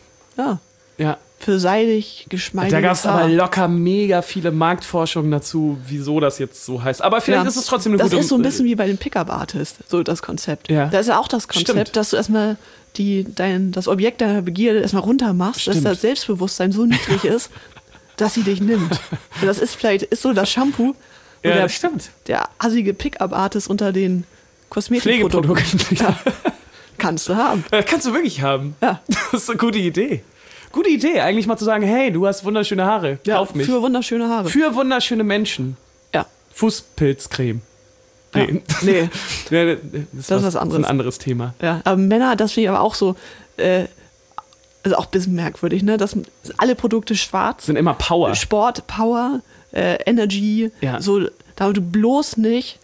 seidig, geschmeidiges Haar. Da gab es aber locker mega viele Marktforschungen dazu, wieso das jetzt so heißt. Aber vielleicht ist es trotzdem eine gute... Das ist so ein bisschen wie bei den Pickup-Artists, so das Konzept. Ja. Da ist ja auch das Konzept, dass du erstmal das Objekt deiner Begierde erstmal runter machst, dass das Selbstbewusstsein so niedrig ist, dass sie dich nimmt. Und das ist so das Shampoo, ja, das stimmt. Der assige Pickup-Artist unter den Kosmetikprodukten. Ja. Kannst du haben. Das kannst du wirklich haben. Ja. Das ist eine gute Idee. Gute Idee, eigentlich mal zu sagen, hey, du hast wunderschöne Haare, kauf mich. Für wunderschöne Haare. Für wunderschöne Menschen. Ja. Fußpilzcreme. Nee. Nee. Das ist was anderes. Ein anderes Thema. Ja, aber Männer, das finde ich aber auch so, also auch ein bisschen merkwürdig, ne? Das alle Produkte schwarz. Sind immer Power. Sport, Power, Energy, so, damit du bloß nicht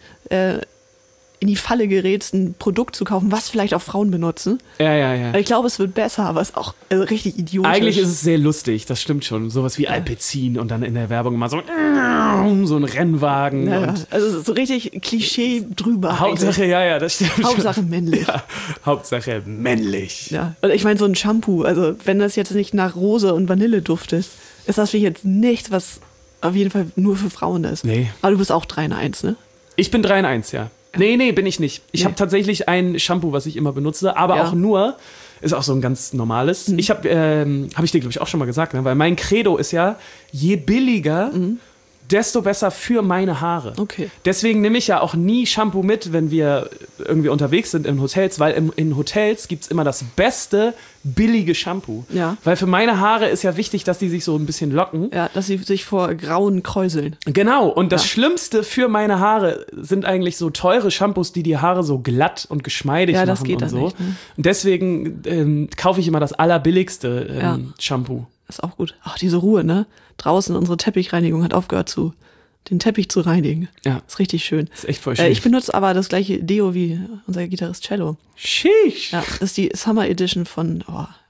in die Falle gerätst, ein Produkt zu kaufen, was vielleicht auch Frauen benutzen. Ja. Ich glaube, es wird besser, aber es ist auch richtig idiotisch. Eigentlich ist es sehr lustig, das stimmt schon. Sowas wie Alpecin und dann in der Werbung immer so ein Rennwagen. Ja, und also so richtig Klischee drüber. Hauptsache, das stimmt. Hauptsache männlich. Ja, Hauptsache männlich. Ja, und ich meine, so ein Shampoo, also wenn das jetzt nicht nach Rose und Vanille duftet, ist das für jetzt nichts, was auf jeden Fall nur für Frauen ist. Nee. Aber du bist auch 3 in 1, ne? Ich bin 3 in 1, ja. Nee, bin ich nicht. Ich habe tatsächlich ein Shampoo, was ich immer benutze, aber auch nur, ist auch so ein ganz normales. Ich habe ich dir, glaube ich, auch schon mal gesagt, ne? Weil mein Credo ist ja, je billiger, desto besser für meine Haare. Okay. Deswegen nehme ich ja auch nie Shampoo mit, wenn wir irgendwie unterwegs sind in Hotels, weil in Hotels gibt es immer das beste, billige Shampoo. Ja. Weil für meine Haare ist ja wichtig, dass die sich so ein bisschen locken. Ja, dass sie sich vor Grauen kräuseln. Genau, und das Schlimmste für meine Haare sind eigentlich so teure Shampoos, die Haare so glatt und geschmeidig machen das geht und so. Nicht, ne? Und deswegen kaufe ich immer das allerbilligste Shampoo. Das ist auch gut. Ach, diese Ruhe, ne? Draußen unsere Teppichreinigung hat aufgehört den Teppich zu reinigen. Ja. Ist richtig schön. Ist echt voll schön. Ich benutze aber das gleiche Deo wie unser Gitarrist Cello. Sheesh. Ja, das ist die Summer Edition von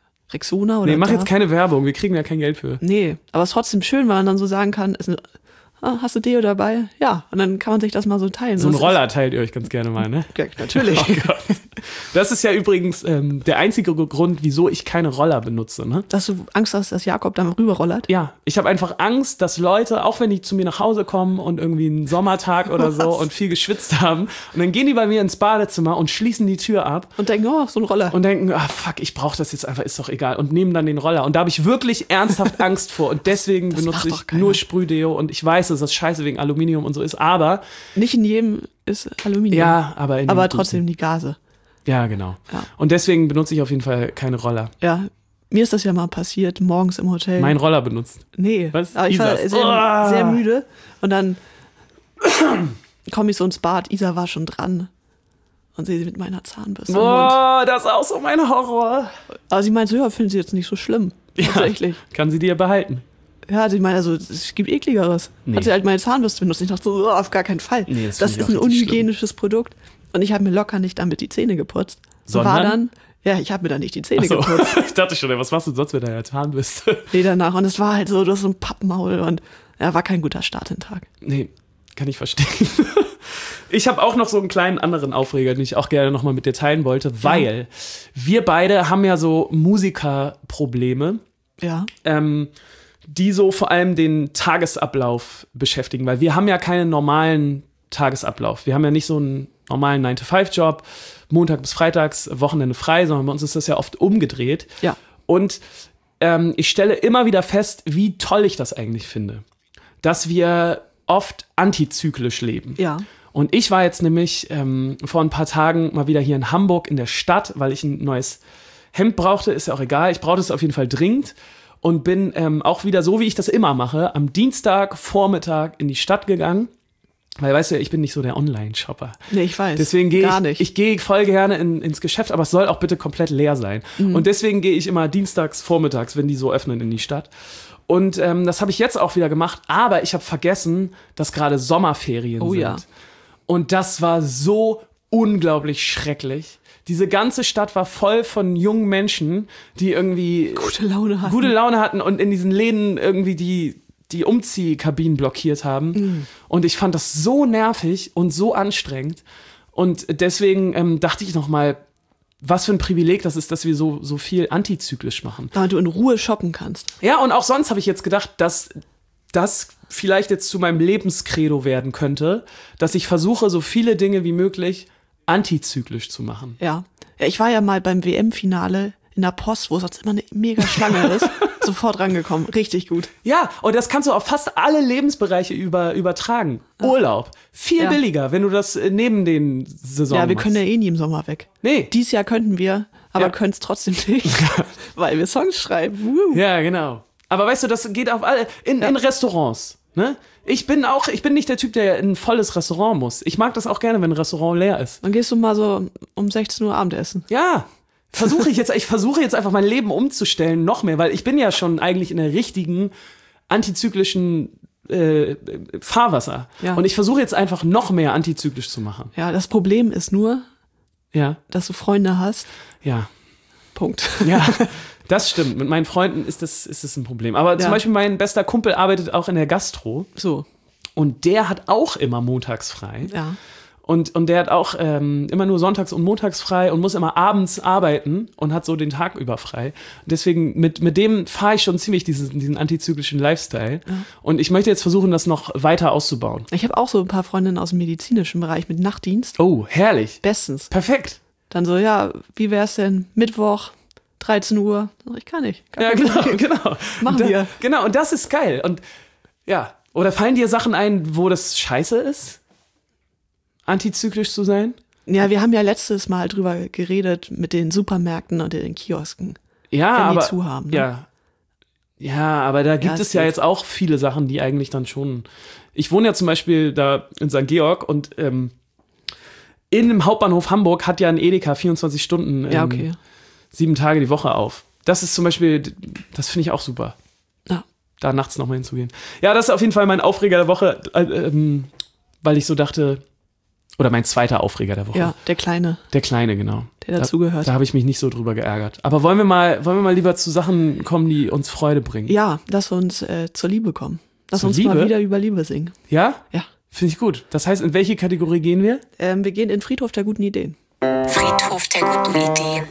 Rexona oder Nee, mach jetzt keine Werbung, wir kriegen ja kein Geld für. Nee, aber es ist trotzdem schön, weil man dann so sagen kann, ist hast du Deo dabei? Ja, und dann kann man sich das mal so teilen. So einen Roller teilt ihr euch ganz gerne mal, ne? Ja, natürlich. Oh Gott. Das ist ja übrigens der einzige Grund, wieso ich keine Roller benutze, ne? Dass du Angst hast, dass Jakob da rüberrollert? Ja, ich habe einfach Angst, dass Leute, auch wenn die zu mir nach Hause kommen und irgendwie einen Sommertag oder so und viel geschwitzt haben, und dann gehen die bei mir ins Badezimmer und schließen die Tür ab. Und denken, oh, so ein Roller. Und denken, fuck, ich brauche das jetzt einfach, ist doch egal. Und nehmen dann den Roller. Und da habe ich wirklich ernsthaft Angst vor. Und deswegen benutze ich nur Sprühdeo. Und ich weiß, dass das scheiße wegen Aluminium und so ist, aber... Nicht in jedem ist Aluminium. Ja, aber trotzdem die Gase. Ja, genau. Ja. Und deswegen benutze ich auf jeden Fall keine Roller. Ja, mir ist das ja mal passiert, morgens im Hotel. Mein Roller benutzt. Nee, was? Aber ich war sehr müde. Und dann komme ich so ins Bad, Isa war schon dran. Und sehe sie mit meiner Zahnbürste im Mund. Das ist auch so mein Horror. Aber sie meint so, ja, finden sie jetzt nicht so schlimm. Tatsächlich. Ja, kann sie dir behalten. Ja, sie meint, also es gibt ekligeres. Nee. Hat sie halt meine Zahnbürste benutzt. Ich dachte so, auf gar keinen Fall. Nee, das ist ein unhygienisches Produkt. Und ich habe mir locker nicht damit die Zähne geputzt. Sondern? War dann, ich habe mir dann nicht die Zähne geputzt. Ich dachte schon, was machst du sonst mit deiner Zahnbürste? Nee, danach. Und es war halt so, du hast so ein Pappmaul und war kein guter Start in den Tag. Nee, kann ich verstehen. Ich habe auch noch so einen kleinen anderen Aufreger, den ich auch gerne nochmal mit dir teilen wollte, weil wir beide haben ja so Musikerprobleme. Ja. Die so vor allem den Tagesablauf beschäftigen, weil wir haben ja keinen normalen Tagesablauf. Wir haben ja nicht so einen normalen 9-to-5-Job, Montag bis Freitags, Wochenende frei, sondern bei uns ist das ja oft umgedreht. Ja. Und ich stelle immer wieder fest, wie toll ich das eigentlich finde, dass wir oft antizyklisch leben. Ja. Und ich war jetzt nämlich vor ein paar Tagen mal wieder hier in Hamburg in der Stadt, weil ich ein neues Hemd brauchte, ist ja auch egal, ich brauchte es auf jeden Fall dringend. Und bin auch wieder so, wie ich das immer mache, am Dienstagvormittag in die Stadt gegangen. Weil, weißt du, ich bin nicht so der Online-Shopper. Nee, ich weiß. Deswegen ich gehe voll gerne ins Geschäft, aber es soll auch bitte komplett leer sein. Mhm. Und deswegen gehe ich immer dienstagsvormittags, wenn die so öffnen, in die Stadt. Und das habe ich jetzt auch wieder gemacht, aber ich habe vergessen, dass gerade Sommerferien sind. Ja. Und das war so unglaublich schrecklich. Diese ganze Stadt war voll von jungen Menschen, die irgendwie gute Laune hatten und in diesen Läden irgendwie die Umziehkabinen blockiert haben. Mhm. Und ich fand das so nervig und so anstrengend. Und deswegen dachte ich noch mal, was für ein Privileg das ist, dass wir so viel antizyklisch machen. Damit du in Ruhe shoppen kannst. Ja, und auch sonst habe ich jetzt gedacht, dass das vielleicht jetzt zu meinem Lebenskredo werden könnte, dass ich versuche, so viele Dinge wie möglich antizyklisch zu machen. Ja, ich war ja mal beim WM-Finale in der Post, wo sonst immer eine mega Schlange ist, sofort rangekommen. Richtig gut. Ja, und das kannst du auf fast alle Lebensbereiche übertragen. Ja. Urlaub. Viel billiger, wenn du das neben den Saisonen Ja, wir können ja eh nie im Sommer weg. Nee. Dieses Jahr könnten wir, aber können es trotzdem nicht, weil wir Songs schreiben. Ja, genau. Aber weißt du, das geht auf alle, in Restaurants. Ne? Ich bin nicht der Typ, der in ein volles Restaurant muss. Ich mag das auch gerne, wenn ein Restaurant leer ist. Dann gehst du mal so um 16 Uhr Abendessen. Ja, ich versuche jetzt einfach mein Leben umzustellen, noch mehr, weil ich bin ja schon eigentlich in der richtigen antizyklischen Fahrwasser. Ja. Und ich versuche jetzt einfach noch mehr antizyklisch zu machen. Ja, das Problem ist nur, dass du Freunde hast. Ja. Punkt. Ja. Das stimmt. Mit meinen Freunden ist das ein Problem. Aber zum Beispiel mein bester Kumpel arbeitet auch in der Gastro. So. Und der hat auch immer montags frei. Ja. Und der hat auch immer nur sonntags und montags frei und muss immer abends arbeiten und hat so den Tag über frei. Und deswegen, mit dem fahre ich schon ziemlich diesen antizyklischen Lifestyle. Ja. Und ich möchte jetzt versuchen, das noch weiter auszubauen. Ich habe auch so ein paar Freundinnen aus dem medizinischen Bereich mit Nachtdienst. Oh, herrlich. Bestens. Perfekt. Dann so, wie wär's denn Mittwoch? 13 Uhr. Ich kann nicht. Ja, genau. Machen wir. Genau, und das ist geil. Und ja, oder fallen dir Sachen ein, wo das scheiße ist, antizyklisch zu sein? Ja, wir haben ja letztes Mal drüber geredet mit den Supermärkten und den Kiosken. Ja, wenn die aber zu haben. Ne? Ja, aber da gibt es ja jetzt auch viele Sachen, die eigentlich dann schon. Ich wohne ja zum Beispiel da in St. Georg und in dem Hauptbahnhof Hamburg hat ja ein Edeka 24 Stunden 7 Tage die Woche auf. Das ist zum Beispiel, das finde ich auch super. Ja. Da nachts nochmal hinzugehen. Ja, das ist auf jeden Fall mein Aufreger der Woche, weil ich so dachte, oder mein zweiter Aufreger der Woche. Ja, der Kleine. Der Kleine, genau. Der dazugehört. Da habe ich mich nicht so drüber geärgert. Aber wollen wir mal lieber zu Sachen kommen, die uns Freude bringen? Ja, dass wir uns zur Liebe kommen. Lass uns mal wieder über Liebe singen. Ja? Ja. Finde ich gut. Das heißt, in welche Kategorie gehen wir? Wir gehen in Friedhof der guten Ideen. Friedhof der guten Ideen.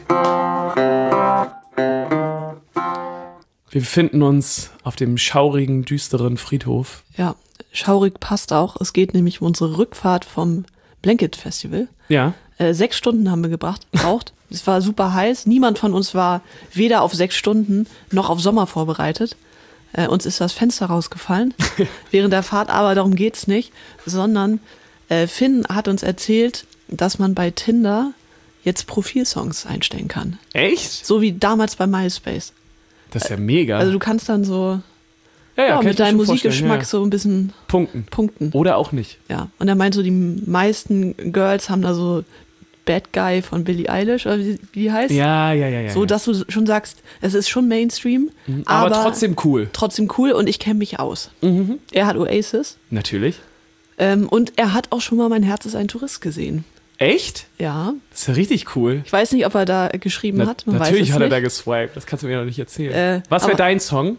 Wir befinden uns auf dem schaurigen, düsteren Friedhof. Ja, schaurig passt auch. Es geht nämlich um unsere Rückfahrt vom Blanket Festival. Ja. 6 Stunden haben wir gebraucht. Es war super heiß. Niemand von uns war weder auf 6 Stunden noch auf Sommer vorbereitet. Uns ist das Fenster rausgefallen während der Fahrt, aber darum geht's nicht, sondern Finn hat uns erzählt, dass man bei Tinder jetzt Profilsongs einstellen kann. Echt? So wie damals bei MySpace. Das ist ja mega. Also du kannst dann so kann mit ich mir deinem schon Musikgeschmack vorstellen, so ein bisschen punkten. Oder auch nicht. Ja, und er meint so, die meisten Girls haben da so Bad Guy von Billie Eilish, oder wie die heißt. Ja. So, dass du schon sagst, es ist schon Mainstream, aber trotzdem cool. Trotzdem cool und ich kenne mich aus. Er hat Oasis. Natürlich. Und er hat auch schon mal Mein Herz ist ein Tourist gesehen. Echt? Ja. Das ist ja richtig cool. Ich weiß nicht, ob er da geschrieben hat. Man natürlich weiß es hat er nicht. da geswiped. Das kannst du mir noch nicht erzählen. Was wäre aber- dein Song?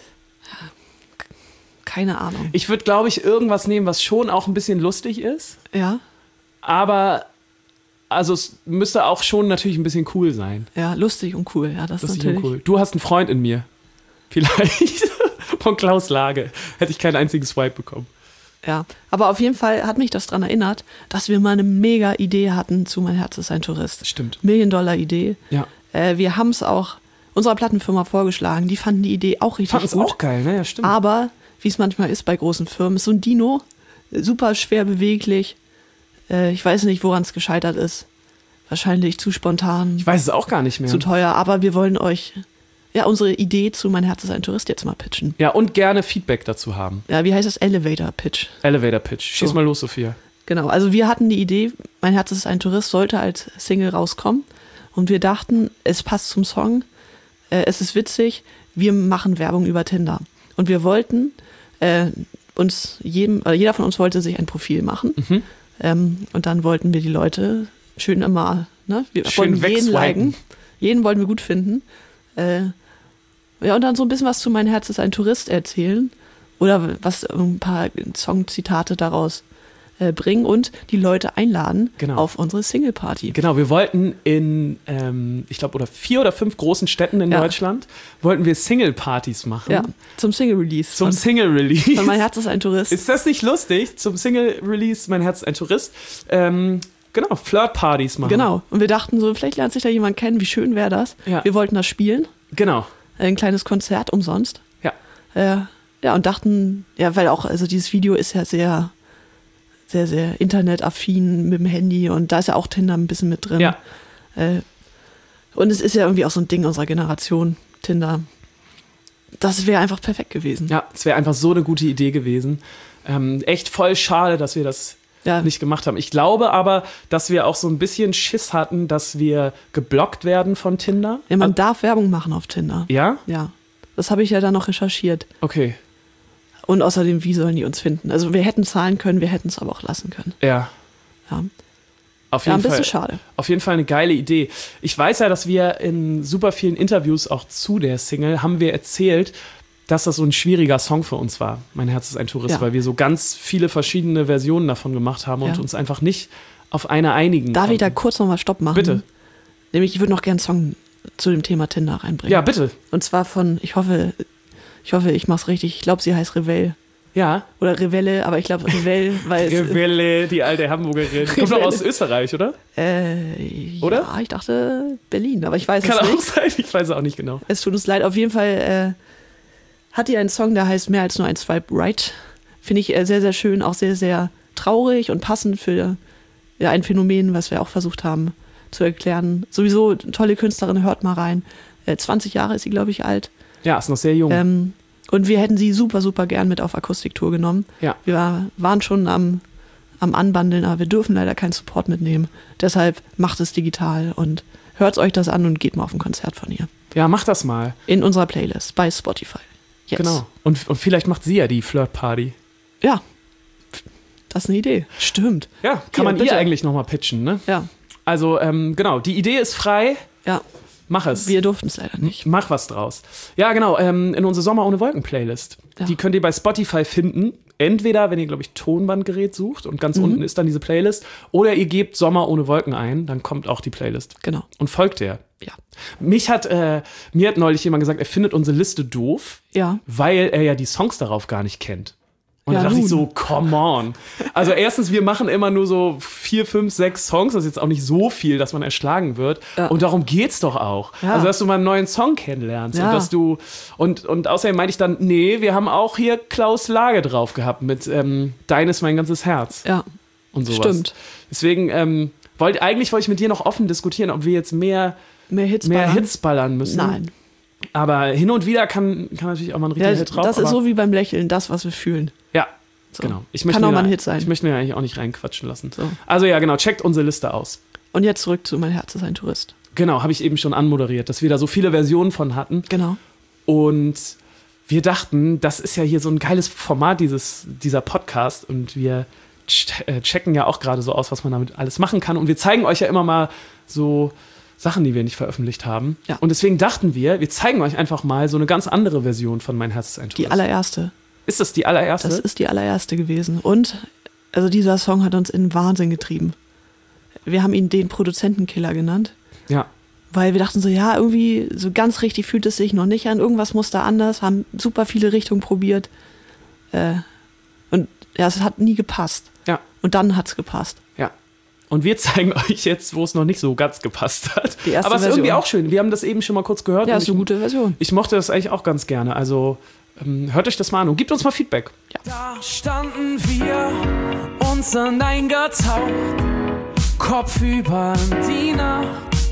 Keine Ahnung. Ich würde, glaube ich, irgendwas nehmen, was schon auch ein bisschen lustig ist. Ja, Aber also es müsste auch schon natürlich ein bisschen cool sein. ja, lustig und cool. Ja, das ist Lustig natürlich. und cool. Du hast einen Freund in mir. Vielleicht. Von Klaus Lage. Hätte ich keinen einzigen Swipe bekommen. Ja, aber auf jeden Fall hat mich das daran erinnert, dass wir mal eine mega Idee hatten zu Mein Herz ist ein Tourist. Stimmt. $1-Million-Idee. Ja. Wir haben es auch unserer Plattenfirma vorgeschlagen. Die fanden die Idee auch richtig Fanden es gut. auch geil, ne? Ja, stimmt. Aber, wie es manchmal ist bei großen Firmen, ist so ein Dino super schwer beweglich. Ich weiß nicht, woran es gescheitert ist. Wahrscheinlich zu spontan, Ich weiß es auch gar nicht mehr. zu teuer. Aber wir wollen euch unsere Idee zu Mein Herz ist ein Tourist jetzt mal pitchen. Ja, und gerne Feedback dazu haben. Ja, wie heißt das? Elevator Pitch. Elevator Pitch. Schieß So. mal los, Sophia. Genau, also wir hatten die Idee, Mein Herz ist ein Tourist sollte als Single rauskommen. Und wir dachten, es passt zum Song, es ist witzig, wir machen Werbung über Tinder. Und wir wollten jeder von uns wollte sich ein Profil machen. Und dann wollten wir die Leute schön immer, ne? Wir Schön wollten jeden wegswipen. liken, jeden wollten wir gut finden. Und dann so ein bisschen was zu Mein Herz ist ein Tourist erzählen. Oder ein paar Songzitate daraus bringen und die Leute einladen auf unsere Single-Party. Genau, wir wollten in, ich glaube, oder 4 oder 5 großen Städten in Deutschland, wollten wir Single-Partys machen. Ja, zum Single-Release. Zum Single-Release. Mein Herz ist ein Tourist. Ist das nicht lustig? Zum Single-Release, Mein Herz ist ein Tourist. Genau, Flirt-Partys machen. Genau, und wir dachten so, vielleicht lernt sich da jemand kennen, wie schön wäre das. Ja. Wir wollten das spielen. Genau. Ein kleines Konzert umsonst. Ja. Und dachten, weil auch, also dieses Video ist ja sehr, sehr, sehr internetaffin mit dem Handy und da ist ja auch Tinder ein bisschen mit drin. Ja. Und es ist ja irgendwie auch so ein Ding unserer Generation, Tinder. Das wäre einfach perfekt gewesen. Ja, es wäre einfach so eine gute Idee gewesen. Echt voll schade, dass wir das nicht gemacht haben. Ich glaube aber, dass wir auch so ein bisschen Schiss hatten, dass wir geblockt werden von Tinder. Ja, man darf Werbung machen auf Tinder. Ja? Ja. Das habe ich ja dann noch recherchiert. Okay. Und außerdem, wie sollen die uns finden? Also wir hätten zahlen können, wir hätten es aber auch lassen können. Ja. Ja. Auf jeden ein bisschen Fall, schade. Auf jeden Fall eine geile Idee. Ich weiß ja, dass wir in super vielen Interviews auch zu der Single haben wir erzählt, dass das so ein schwieriger Song für uns war. Mein Herz ist ein Tourist, weil wir so ganz viele verschiedene Versionen davon gemacht haben und uns einfach nicht auf eine einigen Darf konnten. ich da kurz nochmal Stopp machen? Bitte. Nämlich, ich würde noch gerne einen Song zu dem Thema Tinder reinbringen. Ja, bitte. Und zwar von, ich hoffe, ich mach's richtig. Ich glaube, sie heißt Revelle. Ja. Oder Revelle, aber ich glaube Revelle, weil Revelle, die alte Hamburgerin. Kommt doch aus Österreich, oder? Oder? Ja, ich dachte Berlin, aber ich weiß Kann es auch nicht. sein, ich weiß es auch nicht genau. Es tut uns leid. Auf jeden Fall hat die einen Song, der heißt Mehr als nur ein Swipe Right. Finde ich sehr, sehr schön, auch sehr, sehr traurig und passend für ein Phänomen, was wir auch versucht haben zu erklären. Sowieso tolle Künstlerin, hört mal rein. 20 Jahre ist sie, glaube ich, alt. Ja, ist noch sehr jung. Und wir hätten sie super, super gern mit auf Akustiktour genommen. Ja. Wir waren schon am Anbandeln, aber wir dürfen leider keinen Support mitnehmen. Deshalb macht es digital und hört euch das an und geht mal auf ein Konzert von ihr. Ja, mach das mal. In unserer Playlist bei Spotify. Jetzt. Genau. Und vielleicht macht sie ja die Flirt-Party. Ja, das ist eine Idee. Stimmt. Ja, kann man ihr eigentlich nochmal pitchen, ne? Ja. Also, genau, die Idee ist frei. Ja. Mach es. Wir durften es leider nicht. Mach was draus. Ja, genau, in unsere Sommer ohne Wolken Playlist. Ja. Die könnt ihr bei Spotify finden. Entweder, wenn ihr, glaube ich, Tonbandgerät sucht und ganz unten ist dann diese Playlist, oder ihr gebt Sommer ohne Wolken ein, dann kommt auch die Playlist. Genau. Und folgt der. Ja. Mir hat neulich jemand gesagt, er findet unsere Liste doof, weil er ja die Songs darauf gar nicht kennt. Und da dachte ich so, come on. Also erstens, wir machen immer nur so 4, 5, 6 Songs. Das ist jetzt auch nicht so viel, dass man erschlagen wird. Ja. Und darum geht's doch auch. Ja. Also, dass du mal einen neuen Song kennenlernst. Ja. Und dass du, und außerdem meinte ich dann, nee, wir haben auch hier Klaus Lage drauf gehabt mit Dein ist mein ganzes Herz. Ja. Und sowas. Stimmt. Deswegen, wollte ich mit dir noch offen diskutieren, ob wir jetzt mehr Hits ballern müssen. Nein. Aber hin und wieder kann natürlich auch mal ein richtiger Hit drauf. Das ist so wie beim Lächeln, das, was wir fühlen. Ja, so. Genau. Kann auch mal ein Hit sein. Ich möchte mir eigentlich auch nicht reinquatschen lassen. So. Also ja, genau, checkt unsere Liste aus. Und jetzt zurück zu Mein Herz ist ein Tourist. Genau, habe ich eben schon anmoderiert, dass wir da so viele Versionen von hatten. Genau. Und wir dachten, das ist ja hier so ein geiles Format, dieser Podcast. Und wir checken ja auch gerade so aus, was man damit alles machen kann. Und wir zeigen euch ja immer mal so Sachen, die wir nicht veröffentlicht haben. Ja. Und deswegen dachten wir zeigen euch einfach mal so eine ganz andere Version von Mein Herz ist ein Tourist. Die allererste. Ist das die allererste? Das ist die allererste gewesen. Und also dieser Song hat uns in Wahnsinn getrieben. Wir haben ihn den Produzentenkiller genannt. Ja. Weil wir dachten so, ja, irgendwie so ganz richtig fühlt es sich noch nicht an. Irgendwas muss da anders. Haben super viele Richtungen probiert. Und ja, es hat nie gepasst. Ja. Und dann hat es gepasst. Ja. Und wir zeigen euch jetzt, wo es noch nicht so ganz gepasst hat. Die erste Aber es ist Version. irgendwie auch schön. Wir haben das eben schon mal kurz gehört. Ja, ist eine gute Version. Ich mochte das eigentlich auch ganz gerne. Also hört euch das mal an und gebt uns mal Feedback. Ja. Da standen wir, uns in eingetaucht, kopfüber in die Nacht.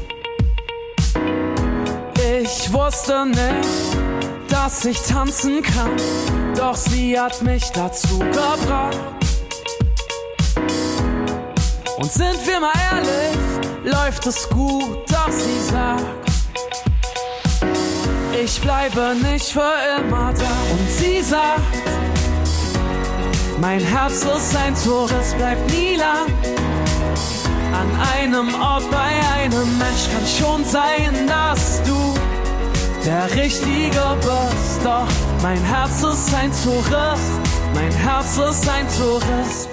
Ich wusste nicht, dass ich tanzen kann, doch sie hat mich dazu gebracht. Und sind wir mal ehrlich, läuft es gut, doch sie sagt, ich bleibe nicht für immer da. Und sie sagt, mein Herz ist ein Tourist, bleibt nie lang. An einem Ort bei einem Mensch kann schon sein, dass du der Richtige bist. Doch mein Herz ist ein Tourist, mein Herz ist ein Tourist.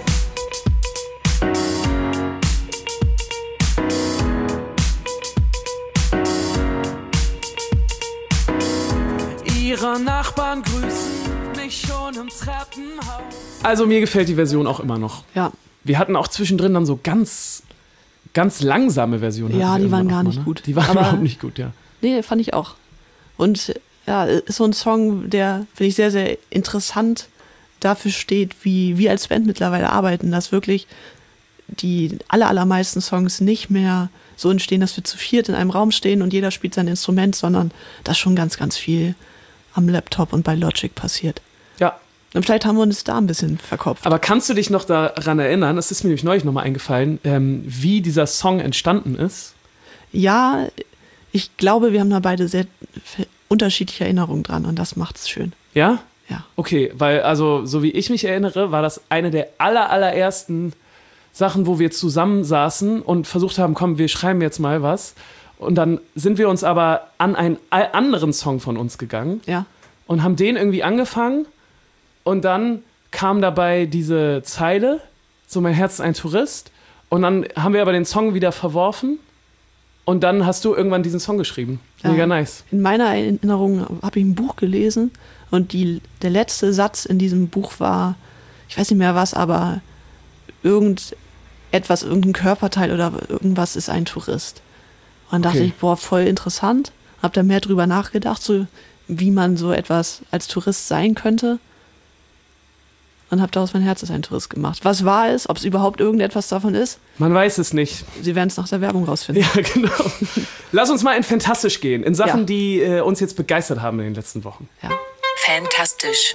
Ihre Nachbarn grüßen mich schon im Treppenhaus. Also mir gefällt die Version auch immer noch. Ja. Wir hatten auch zwischendrin dann so ganz langsame Versionen. Ja, die waren gar nicht gut. Die waren überhaupt nicht gut, ja. Nee, fand ich auch. Und ja, ist so ein Song, der, finde ich, sehr, sehr interessant dafür steht, wie wir als Band mittlerweile arbeiten, dass wirklich die allermeisten Songs nicht mehr so entstehen, dass wir zu viert in einem Raum stehen und jeder spielt sein Instrument, sondern dass schon ganz, ganz viel am Laptop und bei Logic passiert. Ja. Und vielleicht haben wir uns da ein bisschen verkopft. Aber kannst du dich noch daran erinnern, es ist mir nämlich neulich nochmal eingefallen, wie dieser Song entstanden ist? Ja, ich glaube, wir haben da beide sehr unterschiedliche Erinnerungen dran und das macht's schön. Ja? Ja. Okay, weil also so wie ich mich erinnere, war das eine der allerersten Sachen, wo wir zusammensaßen und versucht haben, komm, wir schreiben jetzt mal was. Und dann sind wir uns aber an einen anderen Song von uns gegangen und haben den irgendwie angefangen. Und dann kam dabei diese Zeile, so mein Herz ist ein Tourist. Und dann haben wir aber den Song wieder verworfen. Und dann hast du irgendwann diesen Song geschrieben. Mega nice. In meiner Erinnerung habe ich ein Buch gelesen und der letzte Satz in diesem Buch war, ich weiß nicht mehr was, aber irgendein Körperteil oder irgendwas ist ein Tourist. Und dann dachte ich, boah, voll interessant. Hab da mehr drüber nachgedacht, so wie man so etwas als Tourist sein könnte. Und hab daraus mein Herz ist ein Tourist gemacht. Was wahr ist, ob es überhaupt irgendetwas davon ist? Man weiß es nicht. Sie werden es nach der Werbung rausfinden. Ja, genau. Lass uns mal in Fantastisch gehen. In Sachen, die uns jetzt begeistert haben in den letzten Wochen. Ja. Fantastisch.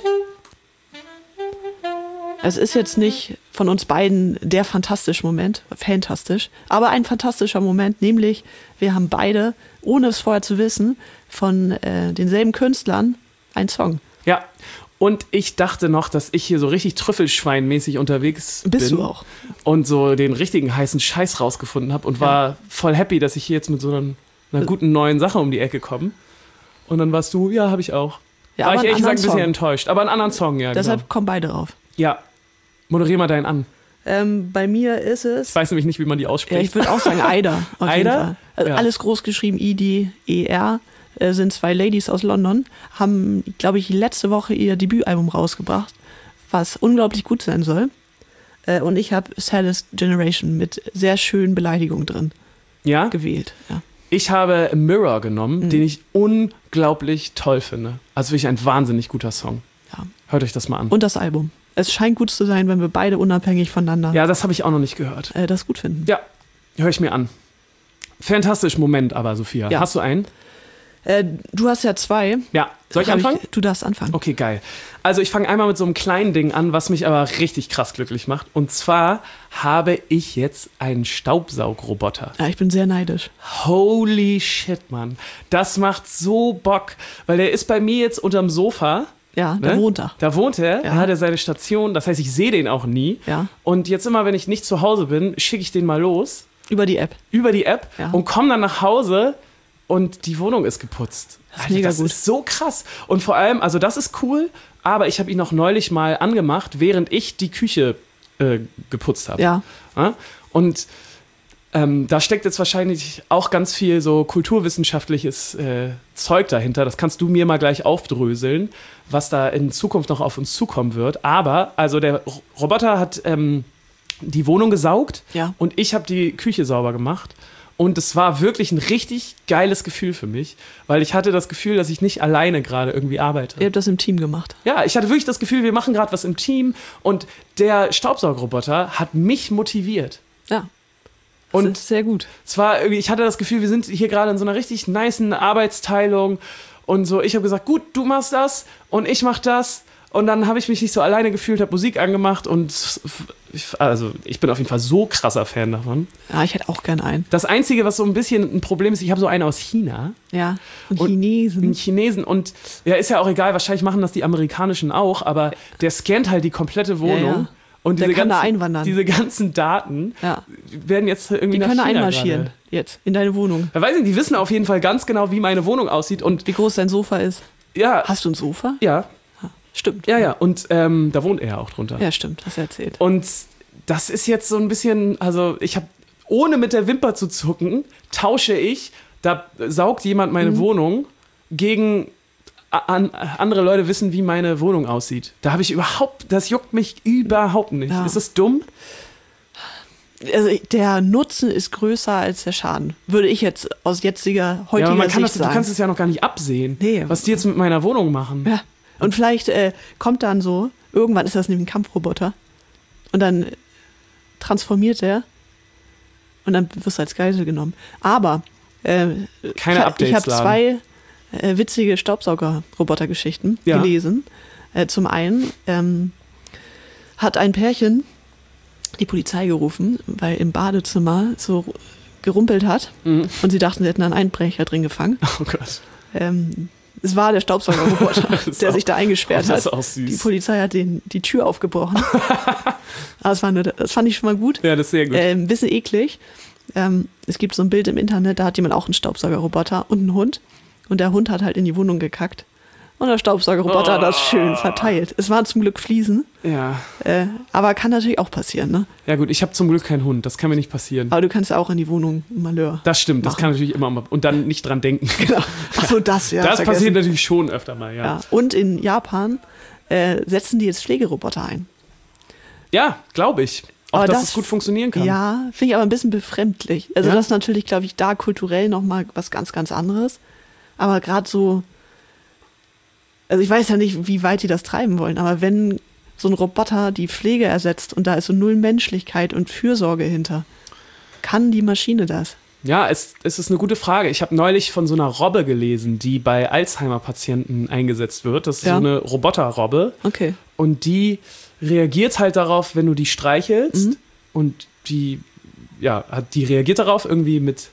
Es ist jetzt nicht von uns beiden der fantastische Moment, fantastisch, aber ein fantastischer Moment, nämlich wir haben beide, ohne es vorher zu wissen, von denselben Künstlern einen Song. Ja, und ich dachte noch, dass ich hier so richtig Trüffelschwein-mäßig unterwegs bin. Bist du auch. Und so den richtigen heißen Scheiß rausgefunden habe und war voll happy, dass ich hier jetzt mit so einer einer guten neuen Sache um die Ecke kommen. Und dann warst du, ja, habe ich auch. Ja, war ich ehrlich gesagt ein bisschen Song. enttäuscht. Aber einen anderen Song, ja. Deshalb kommen beide drauf. Ja. Moderier mal deinen an. Bei mir ist es... Ich weiß nämlich nicht, wie man die Ja, ausspricht. ich würde auch sagen Aida. Auf jeden Aida? Fall. Also Ja. alles groß geschrieben, I-D-E-R. Sind 2 Ladies aus London. Haben, glaube ich, letzte Woche ihr Debütalbum rausgebracht, was unglaublich gut sein soll. Und ich habe Saddest Generation mit sehr schönen Beleidigungen drin Ja? gewählt. Ja. Ich habe Mirror genommen, den ich unglaublich toll finde. Also wirklich ein wahnsinnig guter Song. Ja. Hört euch das mal an. Und das Album. Es scheint gut zu sein, wenn wir beide unabhängig voneinander Ja, das habe ich auch noch nicht gehört. das gut finden. Ja, höre ich mir an. Fantastisch Moment aber, Sophia. Ja. Hast du einen? Du hast ja 2. Ja. Soll ich anfangen? Du darfst anfangen. Okay, geil. Also ich fange einmal mit so einem kleinen Ding an, was mich aber richtig krass glücklich macht. Und zwar habe ich jetzt einen Staubsaugroboter. Ja, ich bin sehr neidisch. Holy shit, Mann. Das macht so Bock. Weil der ist bei mir jetzt unterm Sofa. Ja, da Ne? wohnt er. Da wohnt er, Ja. da hat er seine Station, das heißt, ich sehe den auch nie. Ja. Und jetzt immer, wenn ich nicht zu Hause bin, schicke ich den mal los Über die App. über die App Ja. und komme dann nach Hause und die Wohnung ist geputzt. Das ist mega das gut. ist so krass. Und vor allem, also das ist cool, aber ich habe ihn noch neulich mal angemacht, während ich die Küche geputzt habe. Ja. Ja? Und da steckt jetzt wahrscheinlich auch ganz viel so kulturwissenschaftliches Zeug dahinter. Das kannst du mir mal gleich aufdröseln, was da in Zukunft noch auf uns zukommen wird. Aber, also der Roboter hat die Wohnung gesaugt Ja. und ich habe die Küche sauber gemacht. Und es war wirklich ein richtig geiles Gefühl für mich, weil ich hatte das Gefühl, dass ich nicht alleine gerade irgendwie arbeite. Ihr habt das im Team gemacht. Ja, ich hatte wirklich das Gefühl, wir machen gerade was im Team und der Staubsaugerroboter hat mich motiviert. Ja. Das Und ist sehr gut. es war irgendwie, ich hatte das Gefühl, wir sind hier gerade in so einer richtig nicen Arbeitsteilung und so. Ich habe gesagt, gut, du machst das und ich mach das. Und dann habe ich mich nicht so alleine gefühlt, habe Musik angemacht und ich bin auf jeden Fall so krasser Fan davon. Ja, ich hätte auch gern einen. Das Einzige, was so ein bisschen ein Problem ist, ich habe so einen aus China. Ja. Und Und- Chinesen. Einen Chinesen und ja, ist ja auch egal, wahrscheinlich machen das die amerikanischen auch, aber der scannt halt die komplette Wohnung. Ja, ja. Und Der diese kann da ganzen, einwandern. diese ganzen Daten Ja. werden jetzt irgendwie Die nach können China einmarschieren. gerade. Jetzt. In deine Wohnung. Ja, weiß nicht, die wissen auf jeden Fall ganz genau, wie meine Wohnung aussieht und Wie groß dein Sofa ist. ja, Hast du ein Sofa? ja, Stimmt. ja, und da wohnt er ja auch drunter. Ja, stimmt. Hast du erzählt. Und das ist jetzt so ein bisschen, also ich habe, ohne mit der Wimper zu zucken, tausche ich, da saugt jemand meine Wohnung gegen andere Leute wissen, wie meine Wohnung aussieht. Da habe ich das juckt mich überhaupt nicht. Ja. Ist das dumm? Also der Nutzen ist größer als der Schaden. Würde ich jetzt aus heutiger Ja, aber man kann Sicht du sagen. kannst es ja noch gar nicht absehen, Nee. was die jetzt mit meiner Wohnung machen. Ja. Und vielleicht kommt dann so, irgendwann ist das nämlich ein Kampfroboter. Und dann transformiert er und dann wirst du als Geisel genommen. Aber Keine Updates ich habe laden. 2 witzige Staubsauger-Roboter-Geschichten Ja. gelesen. Zum einen hat ein Pärchen die Polizei gerufen, weil im Badezimmer so gerumpelt hat Mhm. und sie dachten, sie hätten einen Einbrecher drin gefangen. Oh Gott. Es war der Staubsaugerroboter, ist der auch- sich da eingesperrt das ist hat. auch süß. Die Polizei hat die Tür aufgebrochen. Aber das fand ich schon mal gut. Ja, das ist sehr gut. Ein bisschen eklig. Es gibt so ein Bild im Internet, da hat jemand auch einen Staubsaugerroboter und einen Hund. Und der Hund hat halt in die Wohnung gekackt. Und der Staubsaugerroboter hat das schön verteilt. Es waren zum Glück Fliesen, Ja. aber kann natürlich auch passieren, ne? Ja gut, ich habe zum Glück keinen Hund, das kann mir nicht passieren. Aber du kannst ja auch in die Wohnung Malheur. Das stimmt, das machen. kann natürlich immer mal. Und dann nicht dran denken. Genau. Ach so, das, ja. Das vergessen. passiert natürlich schon öfter mal, ja. Ja. Und in Japan setzen die jetzt Pflegeroboter ein. Ja, glaube ich. Auch, Aber dass das- es gut funktionieren kann. Ja, finde ich aber ein bisschen befremdlich. Also Ja? das ist natürlich, glaube ich, da kulturell nochmal was ganz, ganz anderes. Aber gerade so, also ich weiß ja nicht, wie weit die das treiben wollen, aber wenn so ein Roboter die Pflege ersetzt und da ist so null Menschlichkeit und Fürsorge hinter, kann die Maschine das? Ja, es ist eine gute Frage. Ich habe neulich von so einer Robbe gelesen, die bei Alzheimer-Patienten eingesetzt wird. Das ist Ja. so eine Roboterrobbe. Okay. Und die reagiert halt darauf, wenn du die streichelst. Mhm. Und die reagiert darauf irgendwie mit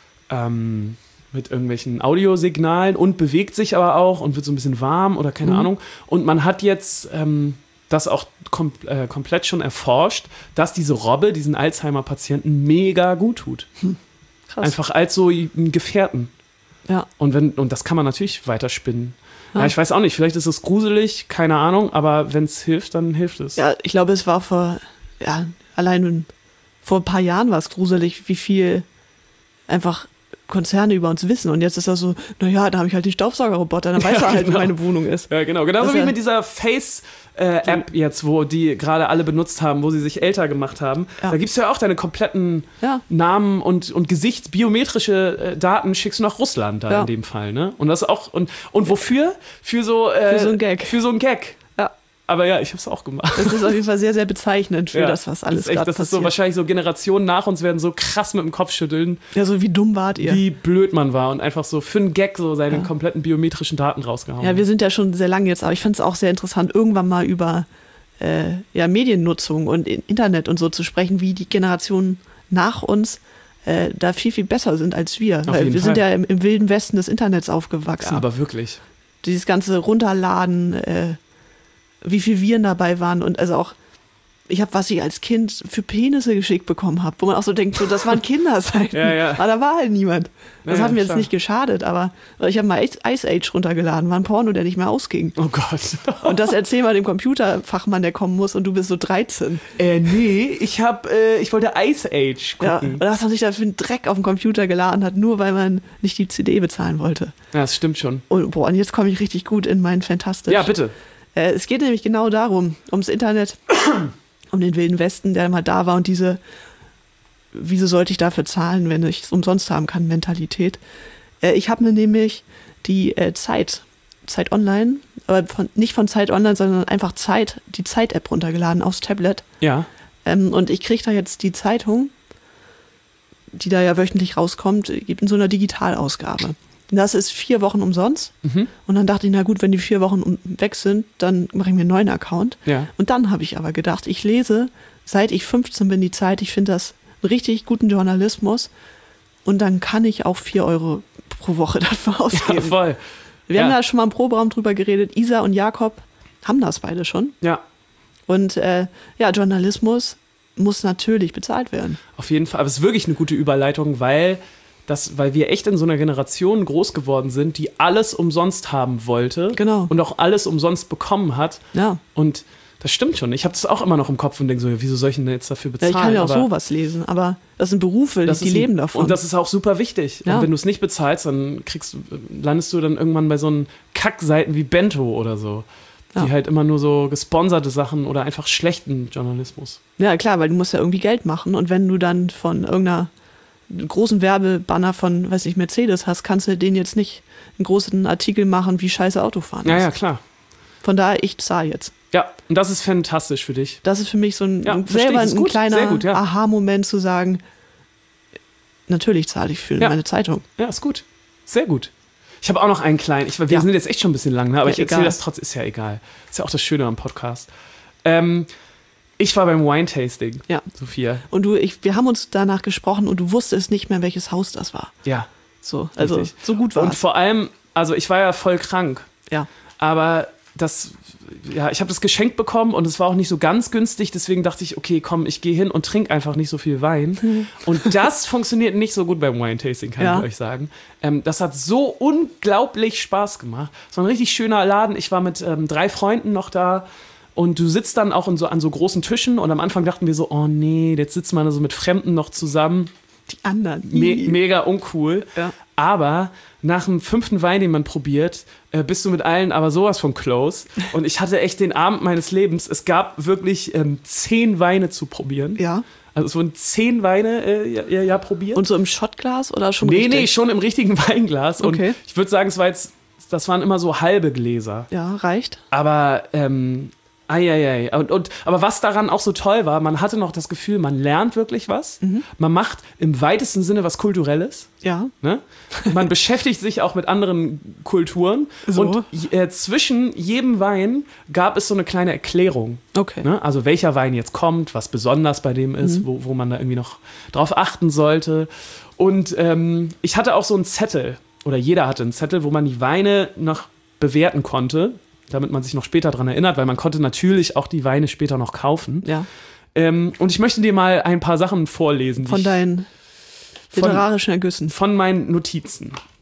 irgendwelchen Audiosignalen und bewegt sich aber auch und wird so ein bisschen warm oder keine Ahnung. Und man hat jetzt das auch komplett schon erforscht, dass diese Robbe diesen Alzheimer-Patienten mega gut tut. Krass. Einfach als so ein Gefährten. Ja. Und das kann man natürlich weiterspinnen. Ja, ich weiß auch nicht, vielleicht ist es gruselig, keine Ahnung, aber wenn es hilft, dann hilft es. Ja, ich glaube, es war allein vor ein paar Jahren war es gruselig, wie viel einfach Konzerne über uns wissen. Und jetzt ist das so, naja, da habe ich halt den Staubsaugerroboter, dann weiß er halt, wo meine Wohnung ist. Ja, genau. Genauso wie mit dieser Face-App jetzt, wo die gerade alle benutzt haben, wo sie sich älter gemacht haben. Ja. Da gibst du ja auch deine kompletten Namen und Gesicht, biometrische Daten schickst du nach Russland da in dem Fall. Ne? Und das auch, und wofür? Für so ein Gag. Für so ein Gag. Aber ja, ich habe es auch gemacht. Das ist auf jeden Fall sehr, sehr bezeichnend für das, was alles gerade passiert. Das ist so wahrscheinlich so Generationen nach uns werden so krass mit dem Kopf schütteln. Ja, so wie dumm wart ihr. Wie blöd man war und einfach so für einen Gag so seine kompletten biometrischen Daten rausgehauen. Ja, wir sind ja schon sehr lange jetzt, aber ich fand es auch sehr interessant, irgendwann mal über Mediennutzung und Internet und so zu sprechen, wie die Generationen nach uns da viel, viel besser sind als wir. Weil wir sind ja im wilden Westen des Internets aufgewachsen. Ja, aber wirklich. Dieses ganze Runterladen, wie viel Viren dabei waren und also auch, was ich als Kind für Penisse geschickt bekommen habe, wo man auch so denkt, so, das waren Kinderseiten. Aber da war halt niemand. Das hat mir jetzt nicht geschadet, aber ich habe mal Ice Age runtergeladen, war ein Porno, der nicht mehr ausging. Oh Gott. Und das erzähl mal dem Computerfachmann, der kommen muss und du bist so 13. Nee, ich wollte Ice Age gucken. Ja, und das hat sich da für einen Dreck auf dem Computer geladen hat, nur weil man nicht die CD bezahlen wollte. Ja, das stimmt schon. Und jetzt komme ich richtig gut in meinen Fantastisch. Ja, bitte. Es geht nämlich genau darum, ums Internet, um den Wilden Westen, der mal da war und diese, wieso sollte ich dafür zahlen, wenn ich es umsonst haben kann, Mentalität. Ich habe mir nämlich die Zeit Online, aber nicht von Zeit Online, sondern einfach die Zeit-App runtergeladen aufs Tablet. Ja. Und ich kriege da jetzt die Zeitung, die da ja wöchentlich rauskommt, in so einer Digitalausgabe. Das ist 4 Wochen umsonst. Mhm. Und dann dachte ich, na gut, wenn die 4 Wochen weg sind, dann mache ich mir einen neuen Account. Ja. Und dann habe ich aber gedacht, ich lese, seit ich 15 bin, die Zeit. Ich finde das einen richtig guten Journalismus. Und dann kann ich auch 4 Euro pro Woche dafür ausgeben. Ja, voll. Wir haben da schon mal im Proberaum drüber geredet. Isa und Jakob haben das beide schon. Ja. Und Journalismus muss natürlich bezahlt werden. Auf jeden Fall. Aber es ist wirklich eine gute Überleitung, weil wir echt in so einer Generation groß geworden sind, die alles umsonst haben wollte. Genau. Und auch alles umsonst bekommen hat. Ja. Und das stimmt schon. Ich habe das auch immer noch im Kopf und denke so, wieso soll ich denn jetzt dafür bezahlen? Ja, ich kann ja auch sowas lesen, aber das sind Berufe, die leben davon. Und das ist auch super wichtig. Ja. Und wenn du es nicht bezahlst, dann landest du dann irgendwann bei so einen Kackseiten wie Bento oder so. Die halt immer nur so gesponserte Sachen oder einfach schlechten Journalismus. Ja, klar, weil du musst ja irgendwie Geld machen. Und wenn du dann von irgendeiner großen Werbebanner von, weiß ich, Mercedes hast, kannst du denen jetzt nicht einen großen Artikel machen, wie scheiße Autofahren ist. Ja, klar. Von daher, ich zahle jetzt. Ja, und das ist fantastisch für dich. Das ist für mich so ein kleiner Aha-Moment zu sagen, natürlich zahle ich für meine Zeitung. Ja, ist gut. Sehr gut. Ich habe auch noch einen kleinen, wir sind jetzt echt schon ein bisschen lang, ne? Aber ich erzähle das trotzdem, ist ja egal. Ist ja auch das Schöne am Podcast. Ich war beim Wine-Tasting, Sophia. Und wir haben uns danach gesprochen und du wusstest nicht mehr, welches Haus das war. Ja. So, also richtig. So gut war es. Und vor allem, also ich war ja voll krank. Ja. Aber ich habe das geschenkt bekommen und es war auch nicht so ganz günstig, deswegen dachte ich, okay, komm, ich gehe hin und trinke einfach nicht so viel Wein. Und das funktioniert nicht so gut beim Wine-Tasting, kann ich euch sagen. Das hat so unglaublich Spaß gemacht. Es war ein richtig schöner Laden. Ich war mit 3 Freunden noch da. Und du sitzt dann auch an so großen Tischen und am Anfang dachten wir so, oh nee, jetzt sitzt man da so mit Fremden noch zusammen. Die anderen. Mega uncool. Ja. Aber nach dem 5. Wein, den man probiert, bist du mit allen aber sowas von close. Und ich hatte echt den Abend meines Lebens. Es gab wirklich 10 Weine zu probieren. Ja. Also es wurden 10 Weine probiert. Und so im Shotglas oder schon richtig? Nee, schon im richtigen Weinglas. Okay. Und ich würde sagen, das waren immer so halbe Gläser. Ja, reicht. Aber aber was daran auch so toll war, man hatte noch das Gefühl, man lernt wirklich was. Mhm. Man macht im weitesten Sinne was Kulturelles. Ja. Ne? Man beschäftigt sich auch mit anderen Kulturen. So. Und zwischen jedem Wein gab es so eine kleine Erklärung. Okay. Ne? Also welcher Wein jetzt kommt, was besonders bei dem ist, wo man da irgendwie noch drauf achten sollte. Und ich hatte auch so einen Zettel, oder jeder hatte einen Zettel, wo man die Weine noch bewerten konnte, damit man sich noch später daran erinnert, weil man konnte natürlich auch die Weine später noch kaufen. Ja. Und ich möchte dir mal ein paar Sachen vorlesen. Von deinen literarischen Ergüssen. Von meinen Notizen.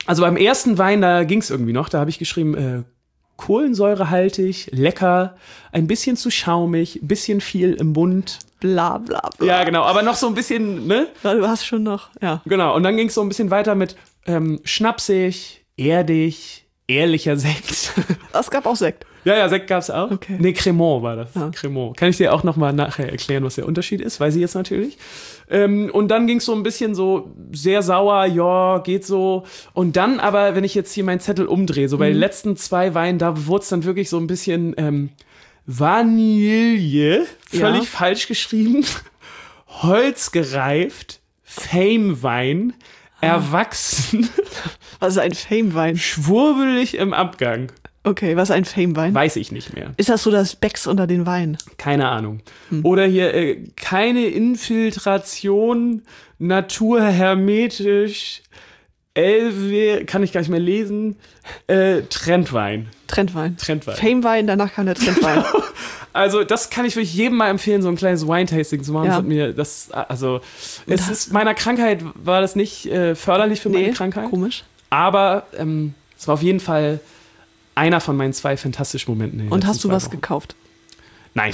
Also beim ersten Wein, da ging es irgendwie noch. Da habe ich geschrieben, kohlensäurehaltig, lecker, ein bisschen zu schaumig, bisschen viel im Mund. Bla bla bla. Ja, genau, aber noch so ein bisschen, ne? Ja, du hast schon noch, ja. Genau, und dann ging es so ein bisschen weiter mit schnapsig, erdig, ehrlicher Sekt. Es gab auch Sekt. Ja, Sekt gab's auch. Okay. Nee, Cremant war das. Ja. Cremant. Kann ich dir auch nochmal nachher erklären, was der Unterschied ist, weiß ich jetzt natürlich. Und dann ging es so ein bisschen so sehr sauer, ja, geht so. Und dann aber, wenn ich jetzt hier meinen Zettel umdrehe, so bei den letzten 2 Weinen, da wurde es dann wirklich so ein bisschen Vanille, völlig falsch geschrieben, holzgereift, Fame-Wein, erwachsen, Was ist ein Fame-Wein? schwurbelig im Abgang. Okay, was ist ein Fame-Wein? Weiß ich nicht mehr. Ist das so das Becks unter den Weinen? Keine Ahnung. Oder hier keine Infiltration, naturhermetisch, Elve, kann ich gar nicht mehr lesen, Trendwein. Trendwein. Trendwein. Fame-Wein, danach kam der Trendwein. Also das kann ich wirklich jedem mal empfehlen, so ein kleines Wine-Tasting zu machen. Ja. Das hat mir es ist meiner Krankheit war das nicht förderlich für meine Krankheit. Komisch. Aber es war auf jeden Fall einer von meinen 2 fantastischen Momenten. in den Und letzten hast du 2 was Wochen. gekauft? Nein.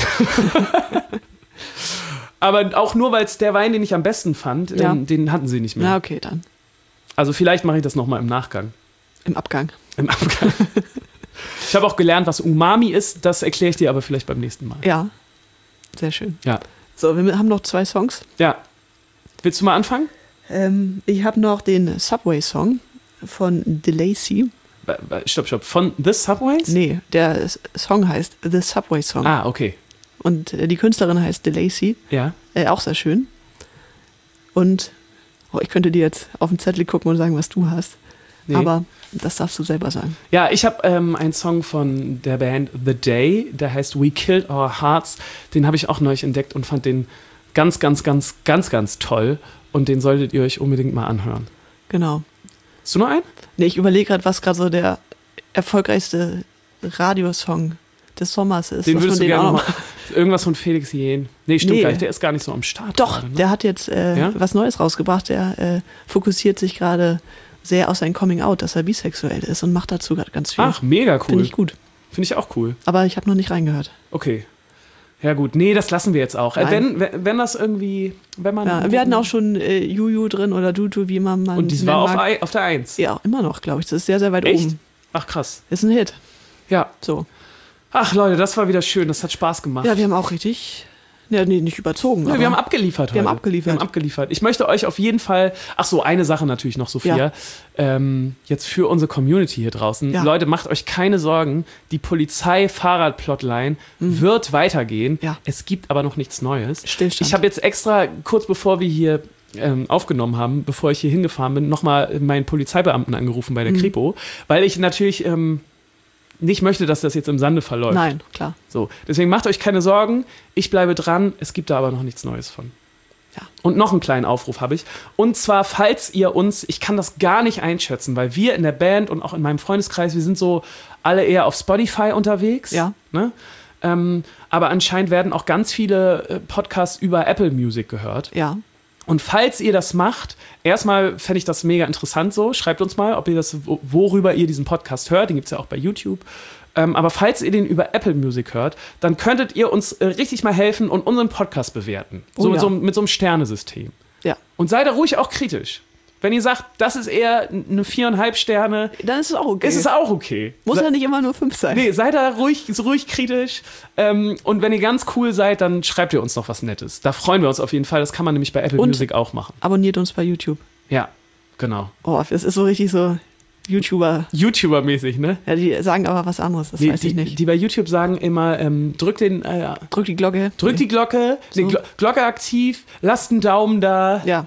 Aber auch nur, weil es der Wein, den ich am besten fand, Ja. den hatten sie nicht mehr. Na, okay, dann. Also vielleicht mache ich das nochmal im Nachgang. Im Abgang. Im Abgang. Ich habe auch gelernt, was Umami ist. Das erkläre ich dir aber vielleicht beim nächsten Mal. Ja. Sehr schön. Ja. So, wir haben noch 2 Songs. Ja. Willst du mal anfangen? Ich habe noch den Subway-Song von DeLacy. Stopp. Von The Subways? Nee, der Song heißt The Subway Song. Ah, okay. Und die Künstlerin heißt DeLacy. Ja. Auch sehr schön. Und ich könnte dir jetzt auf den Zettel gucken und sagen, was du hast. Nee. Aber das darfst du selber sagen. Ja, ich habe einen Song von der Band The Day, der heißt We Killed Our Hearts. Den habe ich auch neulich entdeckt und fand den ganz, ganz, ganz, ganz, ganz toll. Und den solltet ihr euch unbedingt mal anhören. Genau. Hast du noch einen? Nee, ich überlege gerade, was gerade so der erfolgreichste Radiosong des Sommers ist. Den was würdest man du gerne auch noch mal. Irgendwas von Felix Jähn. Nee, stimmt Nee. gar nicht. Der ist gar nicht so am Start. Doch, gerade, ne? der hat jetzt Ja? was Neues rausgebracht. Der fokussiert sich gerade sehr auf sein Coming-out, dass er bisexuell ist und macht dazu gerade ganz viel. Ach, mega cool. Finde ich gut. Finde ich auch cool. Aber ich habe noch nicht reingehört. Okay. Ja gut, nee, das lassen wir jetzt auch. Nein. Wenn das irgendwie, wenn man... Ja, wir hatten auch schon Juju drin oder Dutu, wie man Und die war auf der 1. Ja, immer noch, glaube ich. Das ist sehr, sehr weit Echt? oben. Ach krass. Ist ein Hit. Ja. So. Ach Leute, das war wieder schön. Das hat Spaß gemacht. Ja, wir haben auch richtig... Ja, nee, nicht überzogen. Ja, aber wir haben abgeliefert heute. Wir haben abgeliefert. Ich möchte euch auf jeden Fall, ach so, eine Sache natürlich noch, Sophia, jetzt für unsere Community hier draußen. Ja. Leute, macht euch keine Sorgen, die Polizei-Fahrrad-Plotline wird weitergehen. Ja. Es gibt aber noch nichts Neues. Stillstand. Ich habe jetzt extra, kurz bevor wir hier aufgenommen haben, bevor ich hier hingefahren bin, nochmal meinen Polizeibeamten angerufen bei der Kripo, weil ich natürlich nicht möchte, dass das jetzt im Sande verläuft. Nein, klar. So, deswegen macht euch keine Sorgen. Ich bleibe dran. Es gibt da aber noch nichts Neues von. Ja. Und noch einen kleinen Aufruf habe ich. Und zwar, falls ihr uns, ich kann das gar nicht einschätzen, weil wir in der Band und auch in meinem Freundeskreis, wir sind so alle eher auf Spotify unterwegs. Ja. Ne? Aber anscheinend werden auch ganz viele Podcasts über Apple Music gehört. Ja. Und falls ihr das macht, erstmal fände ich das mega interessant so. Schreibt uns mal, ob ihr das, worüber ihr diesen Podcast hört. Den gibt es ja auch bei YouTube. Aber falls ihr den über Apple Music hört, dann könntet ihr uns richtig mal helfen und unseren Podcast bewerten. Oh, So, ja. mit so einem Sternesystem. Ja. Und seid da ruhig auch kritisch. Wenn ihr sagt, das ist eher eine 4,5 Sterne, Dann ist es auch okay. ist es auch okay. Muss ja nicht immer nur 5 sein. Nee, seid da ruhig kritisch. Und wenn ihr ganz cool seid, dann schreibt ihr uns noch was Nettes. Da freuen wir uns auf jeden Fall. Das kann man nämlich bei Apple Und- Music auch machen. Abonniert uns bei YouTube. Ja, genau. Oh, das ist so richtig so YouTuber. YouTuber-mäßig, ne? Ja, die sagen aber was anderes, das weiß ich nicht. Die bei YouTube sagen immer, drückt Drück die Glocke. die Glocke, So. Glocke aktiv, lasst einen Daumen da Ja.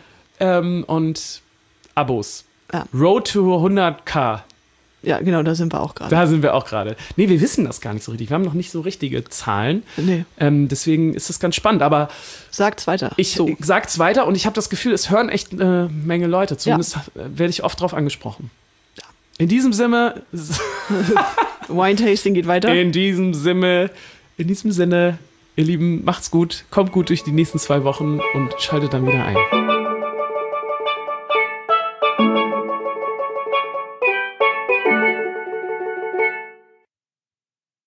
und Abos. Ja. Road to 100k. Ja, genau, da sind wir auch gerade. Da sind wir auch gerade. Nee, wir wissen das gar nicht so richtig. Wir haben noch nicht so richtige Zahlen. Nee. Deswegen ist das ganz spannend. Aber Sagt's weiter. ich so. sag's weiter und ich habe das Gefühl, es hören echt eine Menge Leute. Zumindest werde ich oft drauf angesprochen. In diesem Sinne, Wine-Tasting geht weiter. in diesem Sinne, ihr Lieben, macht's gut, kommt gut durch die nächsten 2 Wochen und schaltet dann wieder ein.